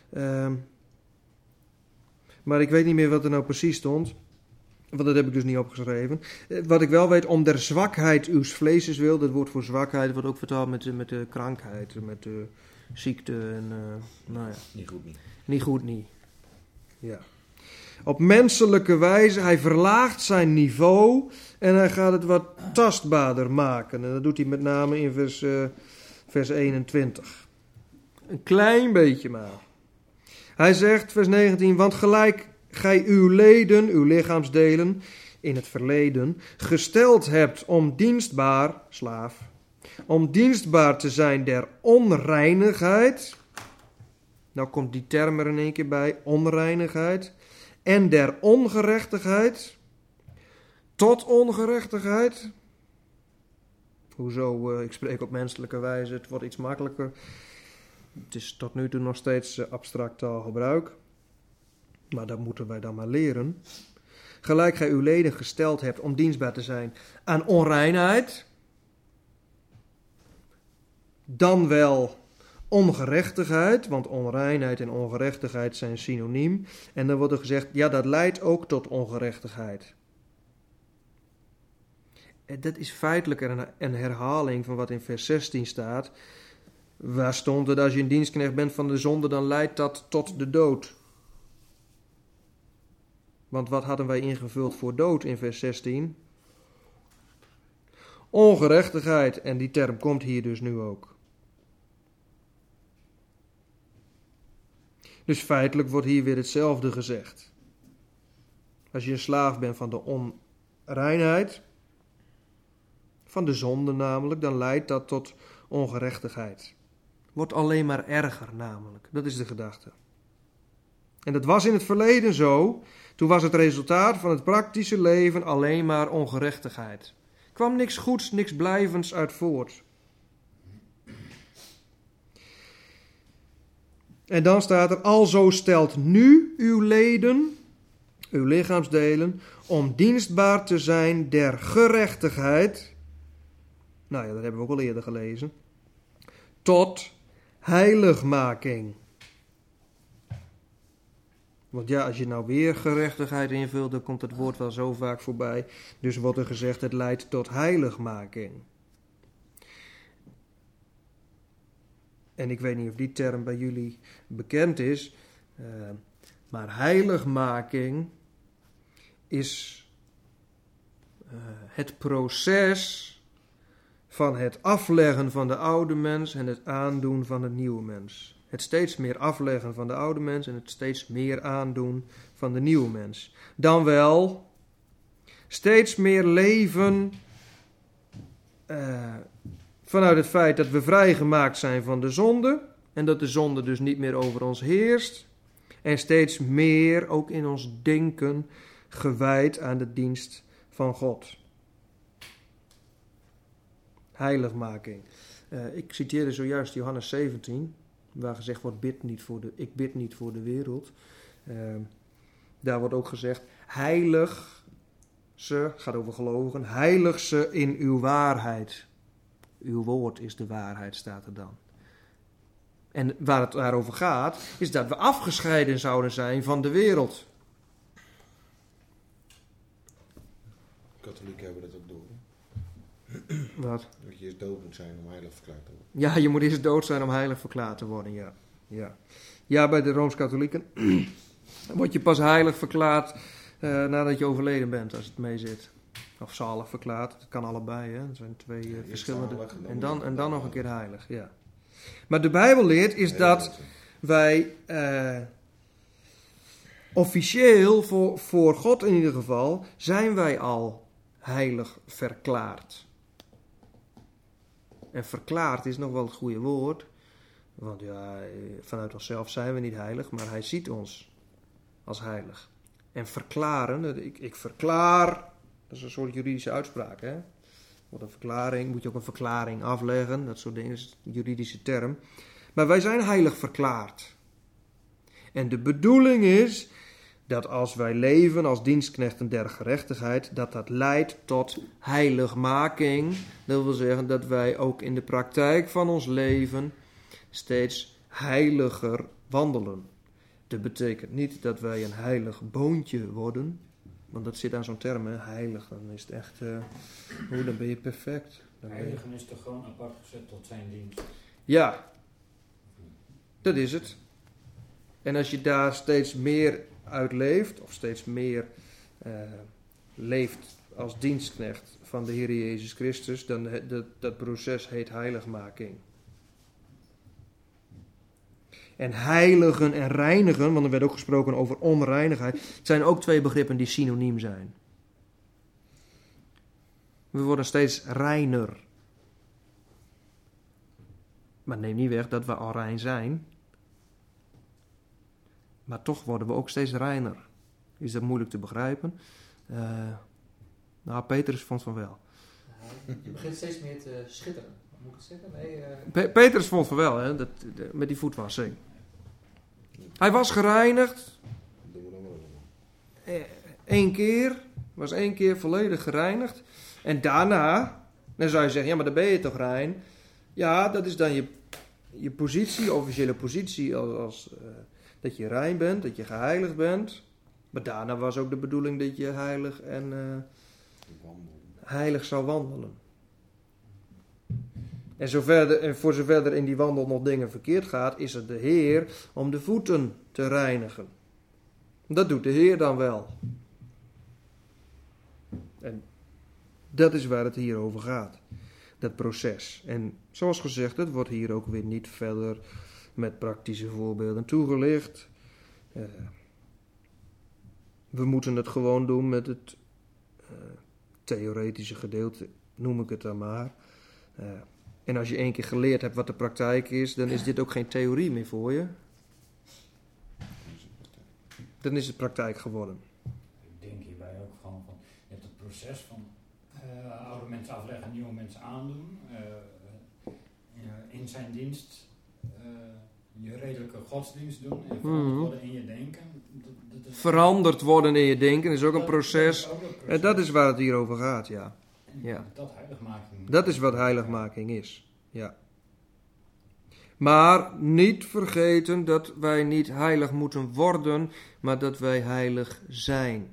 Maar ik weet niet meer wat er nou precies stond. Want dat heb ik dus niet opgeschreven. Wat ik wel weet, om der zwakheid uws vleeses wil. Dat woord voor zwakheid wordt ook vertaald met de krankheid, met de ziekte en nou ja. Niet goed niet. Niet goed niet. Ja. Op menselijke wijze, hij verlaagt zijn niveau en hij gaat het wat tastbaarder maken. En dat doet hij met name in vers 21. Een klein beetje maar. Hij zegt, vers 19, want gelijk gij uw leden, uw lichaamsdelen, in het verleden, gesteld hebt om dienstbaar, slaaf, om dienstbaar te zijn der onreinigheid. Nou komt die term er in één keer bij, onreinigheid. En der ongerechtigheid, tot ongerechtigheid. Hoezo, ik spreek op menselijke wijze, het wordt iets makkelijker. Het is tot nu toe nog steeds abstract taalgebruik. Maar dat moeten wij dan maar leren. Gelijk gij uw leden gesteld hebt om dienstbaar te zijn aan onreinheid. Dan wel ongerechtigheid, want onreinheid en ongerechtigheid zijn synoniem. En dan wordt er gezegd, ja, dat leidt ook tot ongerechtigheid. En dat is feitelijk een herhaling van wat in vers 16 staat. Waar stond het, als je een dienstknecht bent van de zonde, dan leidt dat tot de dood. Want wat hadden wij ingevuld voor dood in vers 16? Ongerechtigheid, en die term komt hier dus nu ook. Dus feitelijk wordt hier weer hetzelfde gezegd. Als je een slaaf bent van de onreinheid, van de zonde namelijk, dan leidt dat tot ongerechtigheid. Wordt alleen maar erger namelijk. Dat is de gedachte. En dat was in het verleden zo. Toen was het resultaat van het praktische leven alleen maar ongerechtigheid. Er kwam niks goeds, niks blijvends uit voort. En dan staat er, alzo stelt nu uw leden, uw lichaamsdelen, om dienstbaar te zijn der gerechtigheid. Nou ja, dat hebben we ook al eerder gelezen. Tot heiligmaking. Want ja, als je nou weer gerechtigheid invult, dan komt het woord wel zo vaak voorbij. Dus wordt er gezegd, het leidt tot heiligmaking. En ik weet niet of die term bij jullie bekend is. Maar heiligmaking is het proces van het afleggen van de oude mens en het aandoen van de nieuwe mens. Het steeds meer afleggen van de oude mens en het steeds meer aandoen van de nieuwe mens. Dan wel steeds meer leven vanuit het feit dat we vrijgemaakt zijn van de zonde en dat de zonde dus niet meer over ons heerst. En steeds meer ook in ons denken gewijd aan de dienst van God. Heiligmaking. Ik citeerde zojuist Johannes 17, waar gezegd wordt, ik bid niet voor de wereld. Daar wordt ook gezegd, heilig ze, gaat over gelovigen, heilig ze in uw waarheid. Uw woord is de waarheid, staat er dan. En waar het daarover gaat, is dat we afgescheiden zouden zijn van de wereld. Katholieken hebben dat ook door. Wat? Dat je eerst dood moet zijn om heilig verklaard te worden. Ja, je moet eerst dood zijn om heilig verklaard te worden, ja, bij de Rooms-Katholieken word je pas heilig verklaard nadat je overleden bent, als het mee zit. Of zalig verklaard, dat kan allebei, hè. Dat zijn twee verschillende. En dan nog een keer heilig, ja. Maar de Bijbel leert is dat wij officieel, voor God in ieder geval, zijn wij al heilig verklaard. En verklaard is nog wel het goede woord. Want ja, vanuit onszelf zijn we niet heilig, maar hij ziet ons als heilig. En verklaren, ik verklaar, dat is een soort juridische uitspraak, hè. Voor een verklaring moet je ook een verklaring afleggen, dat soort dingen is een juridische term. Maar wij zijn heilig verklaard. En de bedoeling is dat als wij leven als dienstknechten der gerechtigheid, dat leidt tot heiligmaking. Dat wil zeggen dat wij ook in de praktijk van ons leven steeds heiliger wandelen. Dat betekent niet dat wij een heilig boontje worden, want dat zit aan zo'n term, hè? Heilig. Dan is het echt, dan ben je perfect. Heiligen is toch gewoon apart gezet tot zijn dienst? Ja, dat is het. En als je daar steeds meer uit leeft, of steeds meer leeft als dienstknecht van de Heer Jezus Christus, dan dat proces heet heiligmaking. En heiligen en reinigen, want er werd ook gesproken over onreinigheid, het zijn ook twee begrippen die synoniem zijn. We worden steeds reiner. Maar neem niet weg dat we al rein zijn. Maar toch worden we ook steeds reiner. Is dat moeilijk te begrijpen? Petrus vond van wel. Je begint steeds meer te schitteren. Moet ik het zeggen? Nee, Petrus vond van wel, hè? Met die voetwassing. Hij was gereinigd. Was één keer volledig gereinigd. En daarna, dan zou je zeggen, ja, maar dan ben je toch rein? Ja, dat is dan je positie, officiële positie, als dat je rein bent, dat je geheiligd bent. Maar daarna was ook de bedoeling dat je heilig en heilig zou wandelen. En voor zover er in die wandel nog dingen verkeerd gaat, is het de Heer om de voeten te reinigen. Dat doet de Heer dan wel. En dat is waar het hier over gaat. Dat proces. En zoals gezegd, het wordt hier ook weer niet verder met praktische voorbeelden toegelicht. We moeten het gewoon doen met het theoretische gedeelte, noem ik het dan maar. En als je één keer geleerd hebt wat de praktijk is, dan is dit ook geen theorie meer voor je. Dan is het praktijk geworden. Ik denk hierbij ook gewoon van, je hebt het proces van oude mensen afleggen, nieuwe mensen aandoen. In zijn dienst je redelijke godsdienst doen en veranderd worden in je denken. Veranderd worden in je denken is ook een proces. En dat is waar het hier over gaat, ja. Ja. Dat is wat heiligmaking is. Ja. Maar niet vergeten dat wij niet heilig moeten worden, maar dat wij heilig zijn.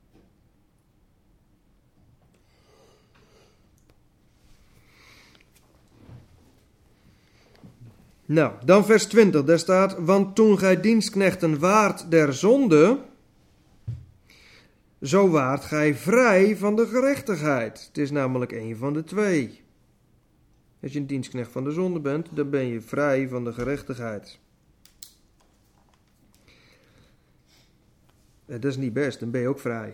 Nou, dan vers 20, daar staat, want toen gij dienstknechten waart der zonde, zo waart gij vrij van de gerechtigheid. Het is namelijk een van de twee. Als je een dienstknecht van de zonde bent, dan ben je vrij van de gerechtigheid. Dat is niet best, dan ben je ook vrij.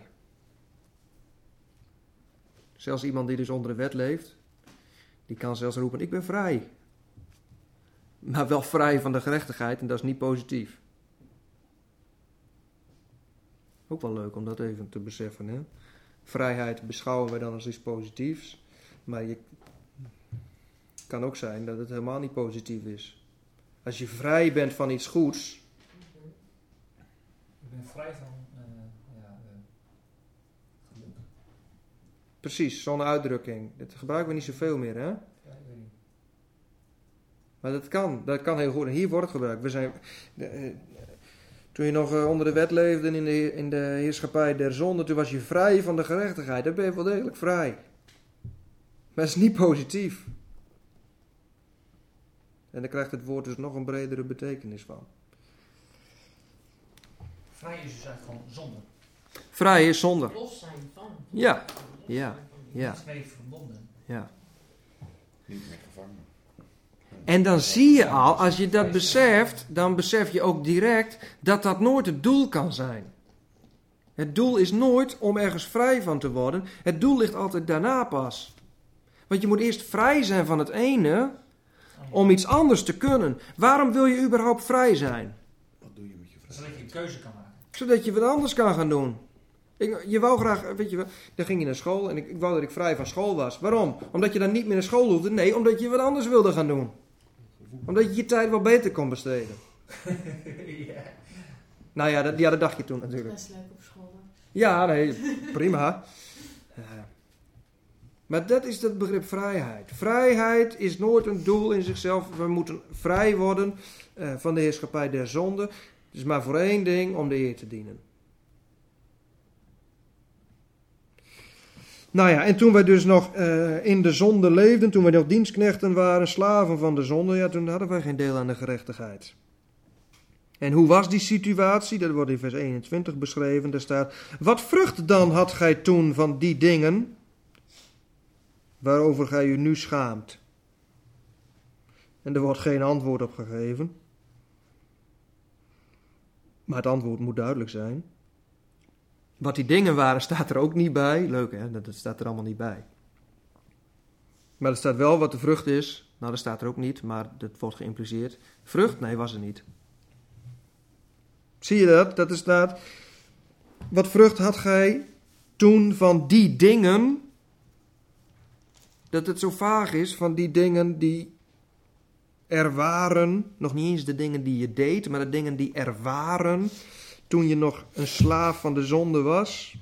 Zelfs iemand die dus onder de wet leeft, die kan zelfs roepen, ik ben vrij. Maar wel vrij van de gerechtigheid en dat is niet positief. Ook wel leuk om dat even te beseffen. Hè? Vrijheid beschouwen we dan als iets positiefs. Maar het kan ook zijn dat het helemaal niet positief is. Als je vrij bent van iets goeds. Ik ben vrij van geluk. Precies, zo'n uitdrukking. Dat gebruiken we niet zoveel meer, hè? Ja, ik weet niet. Maar dat kan heel goed. En hier wordt het gebruikt. Toen je nog onder de wet leefde in de heerschappij der zonde, toen was je vrij van de gerechtigheid. Dan ben je wel degelijk vrij. Maar dat is niet positief. En dan krijgt het woord dus nog een bredere betekenis van. Vrij is dus eigenlijk gewoon zonde. Vrij is zonde. Los zijn van. Ja. Los zijn van. Niets mee verbonden. Ja. Niet meer gevangen. En dan zie je al, als je dat beseft, dan besef je ook direct dat dat nooit het doel kan zijn. Het doel is nooit om ergens vrij van te worden. Het doel ligt altijd daarna pas. Want je moet eerst vrij zijn van het ene om iets anders te kunnen. Waarom wil je überhaupt vrij zijn? Wat doe je met je vrouw? Zodat je een keuze kan maken. Zodat je wat anders kan gaan doen. Je wou graag, weet je wel, dan ging je naar school en ik wou dat ik vrij van school was. Waarom? Omdat je dan niet meer naar school hoefde? Nee, omdat je wat anders wilde gaan doen. Omdat je je tijd wel beter kon besteden. Ja. Nou ja, dat dacht je toen natuurlijk. Best leuk op school. Hoor. Ja, nee, prima. Maar dat is het begrip vrijheid. Vrijheid is nooit een doel in zichzelf. We moeten vrij worden van de heerschappij der zonde. Het is maar voor één ding, om de Heer te dienen. Nou ja, en toen wij dus nog in de zonde leefden, toen wij nog dienstknechten waren, slaven van de zonde, ja, toen hadden wij geen deel aan de gerechtigheid. En hoe was die situatie? Dat wordt in vers 21 beschreven. Daar staat: wat vrucht dan had gij toen van die dingen waarover gij u nu schaamt? En er wordt geen antwoord op gegeven. Maar het antwoord moet duidelijk zijn. Wat die dingen waren, staat er ook niet bij. Leuk hè, dat staat er allemaal niet bij. Maar er staat wel wat de vrucht is. Nou, dat staat er ook niet, maar dat wordt geïmpliceerd. Vrucht? Nee, was er niet. Zie je dat? Dat er staat: wat vrucht had gij toen van die dingen? Dat het zo vaag is, van die dingen die er waren. Nog niet eens de dingen die je deed, maar de dingen die er waren toen je nog een slaaf van de zonde was.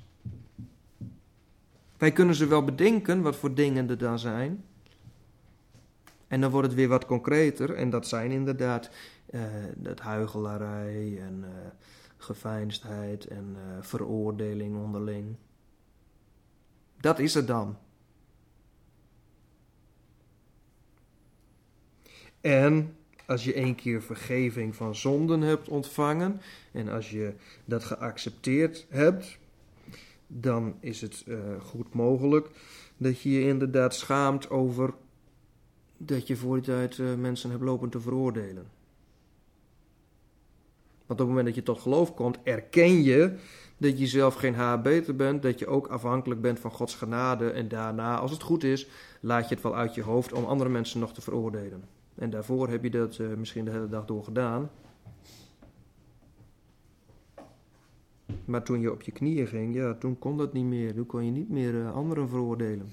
Wij kunnen ze wel bedenken wat voor dingen er dan zijn. En dan wordt het weer wat concreter. En dat zijn inderdaad dat huichelarij en geveinsdheid en veroordeling onderling. Dat is het dan. En als je 1 keer vergeving van zonden hebt ontvangen en als je dat geaccepteerd hebt, dan is het goed mogelijk dat je je inderdaad schaamt over dat je voor die tijd mensen hebt lopen te veroordelen. Want op het moment dat je tot geloof komt, erken je dat je zelf geen haar beter bent, dat je ook afhankelijk bent van Gods genade en daarna, als het goed is, laat je het wel uit je hoofd om andere mensen nog te veroordelen. En daarvoor heb je dat misschien de hele dag door gedaan. Maar toen je op je knieën ging, ja, toen kon dat niet meer. Toen kon je niet meer anderen veroordelen.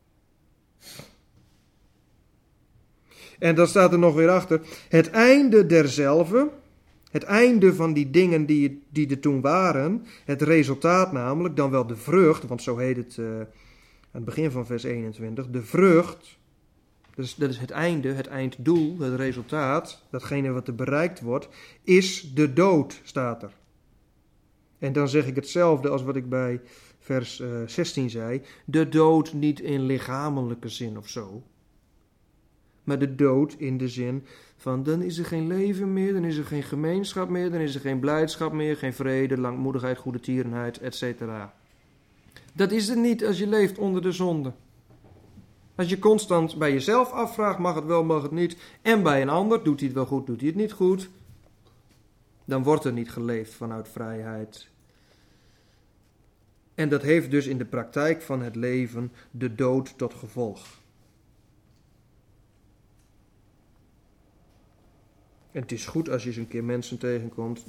En dan staat er nog weer achter: het einde derzelve, het einde van die dingen die er toen waren, het resultaat namelijk, dan wel de vrucht, want zo heet het aan het begin van vers 21, de vrucht. Dus dat is het einde, het einddoel, het resultaat, datgene wat er bereikt wordt, is de dood, staat er. En dan zeg ik hetzelfde als wat ik bij vers 16 zei. De dood niet in lichamelijke zin of zo. Maar de dood in de zin van dan is er geen leven meer, dan is er geen gemeenschap meer, dan is er geen blijdschap meer, geen vrede, langmoedigheid, goede tierenheid, etc. Dat is het niet als je leeft onder de zonde. Als je constant bij jezelf afvraagt, mag het wel, mag het niet, en bij een ander, doet hij het wel goed, doet hij het niet goed, dan wordt er niet geleefd vanuit vrijheid. En dat heeft dus in de praktijk van het leven de dood tot gevolg. En het is goed als je eens een keer mensen tegenkomt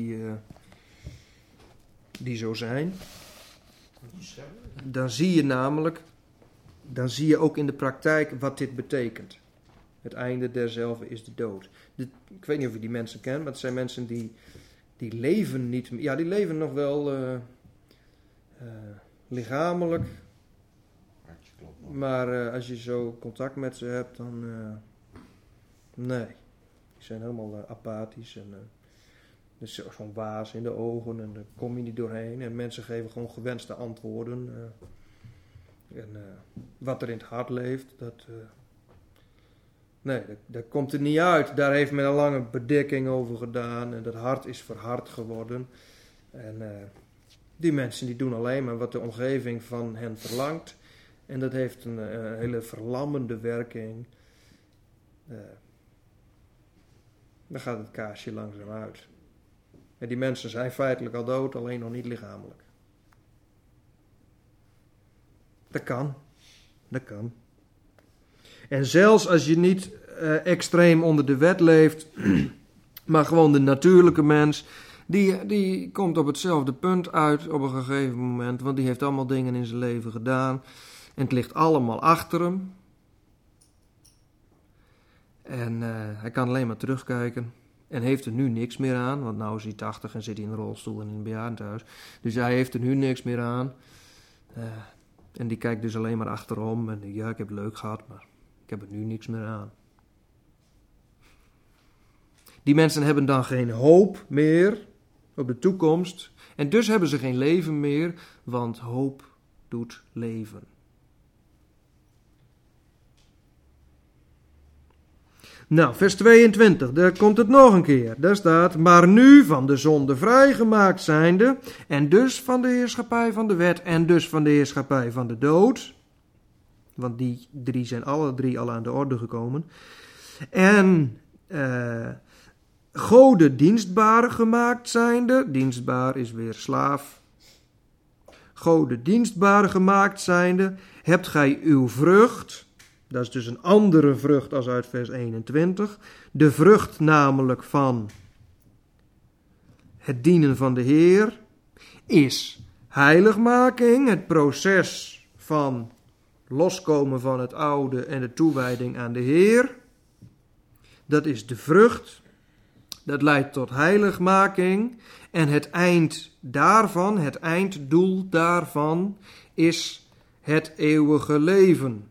die zo zijn. Dan zie je namelijk, dan zie je ook in de praktijk wat dit betekent. Het einde derzelve is de dood. Ik weet niet of je die mensen kent, maar het zijn mensen die leven niet meer. Ja, die leven nog wel lichamelijk. Maar als je zo contact met ze hebt, dan nee. Die zijn helemaal apathisch. En Dus zo'n waas in de ogen en daar kom je niet doorheen. En mensen geven gewoon gewenste antwoorden. Wat er in het hart leeft, dat komt er niet uit. Daar heeft men een lange bedekking over gedaan. En dat hart is verhard geworden. En die mensen die doen alleen maar wat de omgeving van hen verlangt. En dat heeft een hele verlammende werking. Dan gaat het kaarsje langzaam uit. En die mensen zijn feitelijk al dood, alleen nog niet lichamelijk. Dat kan. En zelfs als je niet extreem onder de wet leeft, maar gewoon de natuurlijke mens, die komt op hetzelfde punt uit op een gegeven moment, want die heeft allemaal dingen in zijn leven gedaan. En het ligt allemaal achter hem. En hij kan alleen maar terugkijken. En heeft er nu niks meer aan. Want nou is hij 80 en zit hij in een rolstoel en in een bejaardentehuis. Dus hij heeft er nu niks meer aan. En die kijkt dus alleen maar achterom. En ja, ik heb het leuk gehad, maar ik heb er nu niks meer aan. Die mensen hebben dan geen hoop meer op de toekomst. En dus hebben ze geen leven meer. Want hoop doet leven. Nou, vers 22, daar komt het nog een keer. Daar staat, maar nu van de zonde vrijgemaakt zijnde, en dus van de heerschappij van de wet, en dus van de heerschappij van de dood. Want die drie zijn alle drie al aan de orde gekomen. En Gode dienstbaar gemaakt zijnde, dienstbaar is weer slaaf. Gode dienstbaar gemaakt zijnde, hebt gij uw vrucht. Dat is dus een andere vrucht als uit vers 21. De vrucht namelijk van het dienen van de Heer is heiligmaking, het proces van loskomen van het oude en de toewijding aan de Heer. Dat is de vrucht. Dat leidt tot heiligmaking. En het eind daarvan, het einddoel daarvan, is het eeuwige leven.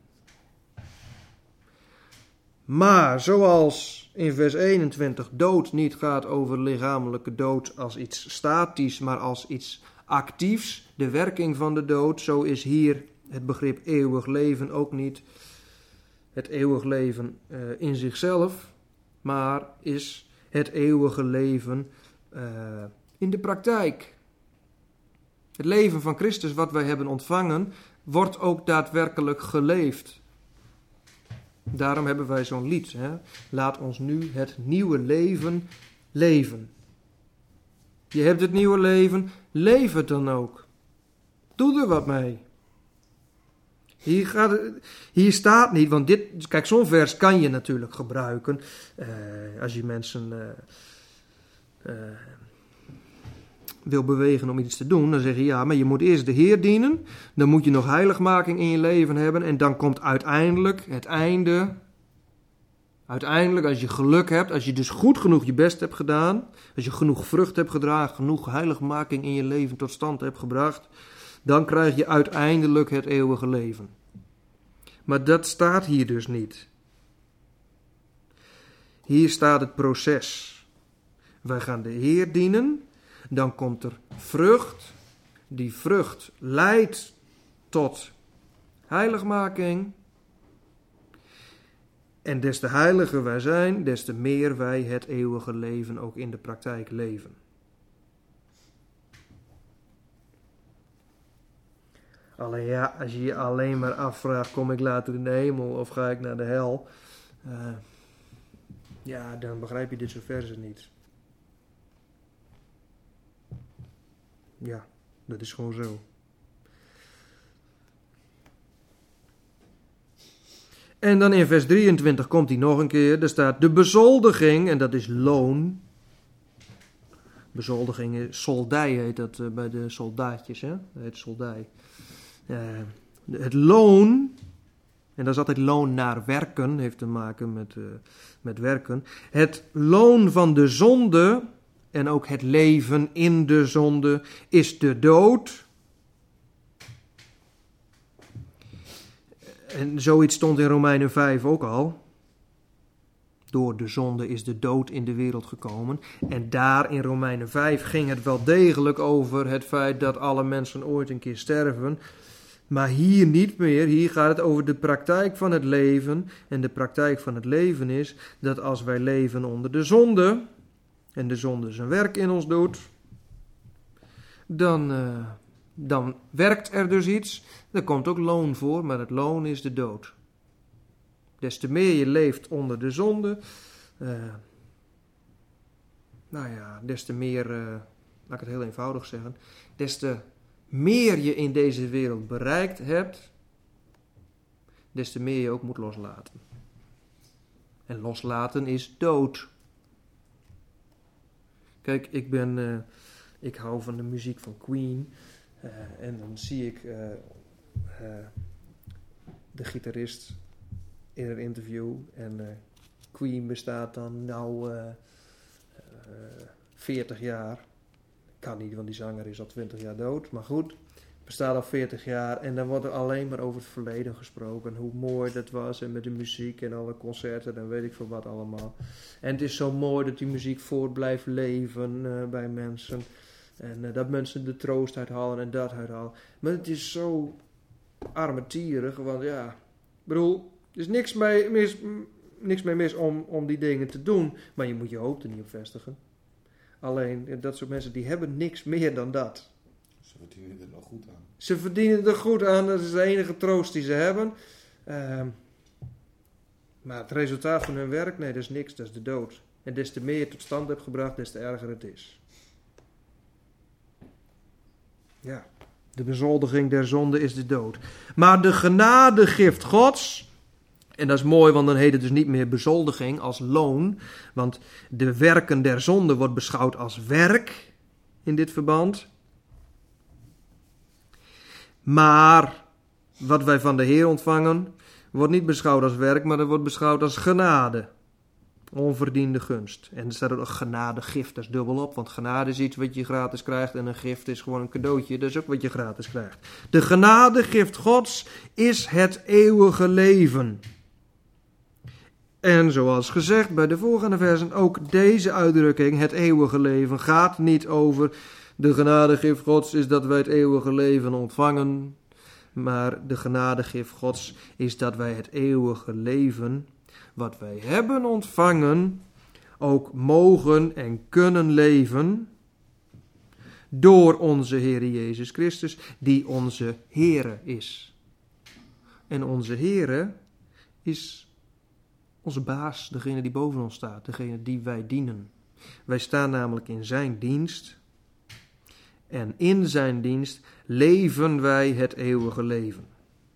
Maar zoals in vers 21 dood niet gaat over lichamelijke dood als iets statisch, maar als iets actiefs, de werking van de dood, zo is hier het begrip eeuwig leven ook niet het eeuwig leven in zichzelf, maar is het eeuwige leven in de praktijk. Het leven van Christus wat wij hebben ontvangen, wordt ook daadwerkelijk geleefd. Daarom hebben wij zo'n lied. Hè? Laat ons nu het nieuwe leven leven. Je hebt het nieuwe leven, leef het dan ook. Doe er wat mee. Hier staat niet, want dit, kijk, zo'n vers kan je natuurlijk gebruiken als je mensen wil bewegen om iets te doen. Dan zeg je ja, maar je moet eerst de Heer dienen, dan moet je nog heiligmaking in je leven hebben en dan komt uiteindelijk het einde. Uiteindelijk, als je geluk hebt, als je dus goed genoeg je best hebt gedaan, als je genoeg vrucht hebt gedragen, genoeg heiligmaking in je leven tot stand hebt gebracht, dan krijg je uiteindelijk het eeuwige leven. Maar dat staat hier dus niet. Hier staat het proces. Wij gaan de Heer dienen, dan komt er vrucht. Die vrucht leidt tot heiligmaking. En des te heiliger wij zijn, des te meer wij het eeuwige leven ook in de praktijk leven. Alleen ja, als je je alleen maar afvraagt, kom ik later in de hemel of ga ik naar de hel? Ja, dan begrijp je dit soort versen niet. Ja, dat is gewoon zo. En dan in vers 23 komt hij nog een keer. Daar staat de bezoldiging, en dat is loon. Bezoldiging, soldij heet dat bij de soldaatjes, hè? Dat heet soldij. Het loon, en dat is altijd loon naar werken, heeft te maken met werken. Het loon van de zonde, en ook het leven in de zonde, is de dood. En zoiets stond in Romeinen 5 ook al. Door de zonde is de dood in de wereld gekomen. En daar in Romeinen 5 ging het wel degelijk over het feit dat alle mensen ooit een keer sterven. Maar hier niet meer. Hier gaat het over de praktijk van het leven. En de praktijk van het leven is dat als wij leven onder de zonde, en de zonde zijn werk in ons doet, dan werkt er dus iets. Er komt ook loon voor, maar het loon is de dood. Des te meer je leeft onder de zonde, des te meer, laat ik het heel eenvoudig zeggen, des te meer je in deze wereld bereikt hebt, des te meer je ook moet loslaten. En loslaten is dood. Kijk, ik hou van de muziek van Queen. En dan zie ik de gitarist in een interview. En Queen bestaat dan 40 jaar. Kan niet, want die zanger is al 20 jaar dood. Maar goed, bestaat al 40 jaar. En dan wordt er alleen maar over het verleden gesproken. Hoe mooi dat was. En met de muziek en alle concerten. En weet ik veel wat allemaal. En het is zo mooi dat die muziek voort blijft leven bij mensen. En dat mensen de troost uithalen en dat uithalen. Maar het is zo armetierig. Want ja, ik bedoel, er is niks mee mis om die dingen te doen. Maar je moet je hoop er niet op vestigen. Alleen, dat soort mensen die hebben niks meer dan dat. Ze verdienen er wel goed aan. Ze verdienen er goed aan, dat is de enige troost die ze hebben. Maar het resultaat van hun werk, nee, dat is niks, dat is de dood. En des te meer je tot stand hebt gebracht, des te erger het is. Ja, de bezoldiging der zonde is de dood. Maar de genadegift Gods, en dat is mooi, want dan heet het dus niet meer bezoldiging als loon. Want de werken der zonde wordt beschouwd als werk in dit verband. Maar wat wij van de Heer ontvangen, wordt niet beschouwd als werk, maar dat wordt beschouwd als genade. Onverdiende gunst. En er staat ook een genadegift, dat is dubbel op. Want genade is iets wat je gratis krijgt en een gift is gewoon een cadeautje. Dat is ook wat je gratis krijgt. De genadegift Gods is het eeuwige leven. En zoals gezegd bij de volgende versen, ook deze uitdrukking, het eeuwige leven, gaat niet over de genadegift Gods is dat wij het eeuwige leven ontvangen. Maar de genadegift Gods is dat wij het eeuwige leven, wat wij hebben ontvangen, ook mogen en kunnen leven door onze Heer Jezus Christus, die onze Heere is. En onze Heere is onze baas, degene die boven ons staat, degene die wij dienen. Wij staan namelijk in zijn dienst. En in zijn dienst leven wij het eeuwige leven.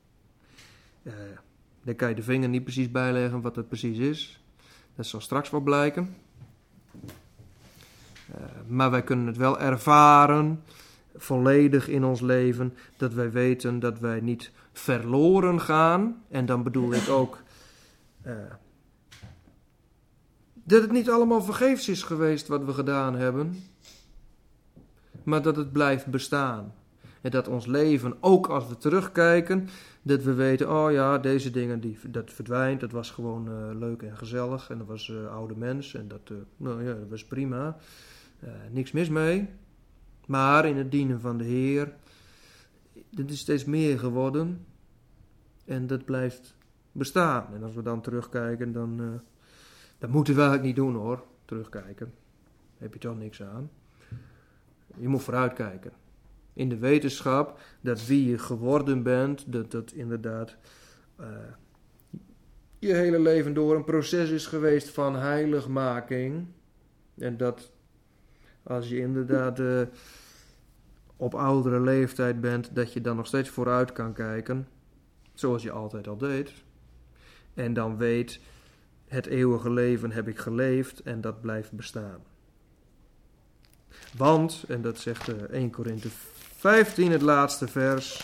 Daar kan je de vinger niet precies bijleggen wat dat precies is. Dat zal straks wel blijken. Maar wij kunnen het wel ervaren, volledig in ons leven, dat wij weten dat wij niet verloren gaan. En dan bedoel ik ook dat het niet allemaal vergeefs is geweest wat we gedaan hebben, maar dat het blijft bestaan. En dat ons leven, ook als we terugkijken, dat we weten, oh ja, deze dingen, dat verdwijnt, dat was gewoon leuk en gezellig. En dat was oude mens en dat was prima. Niks mis mee. Maar in het dienen van de Heer, dit is steeds meer geworden. En dat blijft bestaan. En als we dan terugkijken, dan dat moeten we eigenlijk niet doen hoor, terugkijken. Daar heb je toch niks aan. Je moet vooruitkijken. In de wetenschap dat wie je geworden bent, dat inderdaad je hele leven door een proces is geweest van heiligmaking. En dat als je inderdaad op oudere leeftijd bent, dat je dan nog steeds vooruit kan kijken. Zoals je altijd al deed. En dan weet, het eeuwige leven heb ik geleefd en dat blijft bestaan. Want, en dat zegt 1 Korinthe 15, het laatste vers.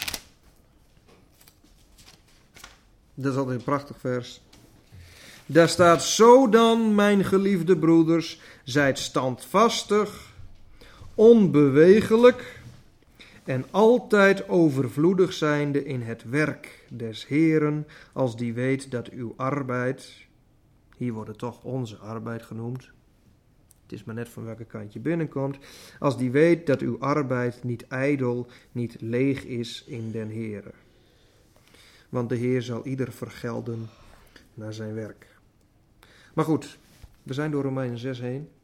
Dat is altijd een prachtig vers. Daar staat, zo dan, mijn geliefde broeders, zijt standvastig, onbewegelijk en altijd overvloedig zijnde in het werk des Heeren, als die weet dat uw arbeid, Hier wordt het toch onze arbeid genoemd. Het is maar net van welke kant je binnenkomt. Als die weet dat uw arbeid niet ijdel, niet leeg is in den Heere. Want de Heer zal ieder vergelden naar zijn werk. Maar goed, we zijn door Romeinen 6 heen.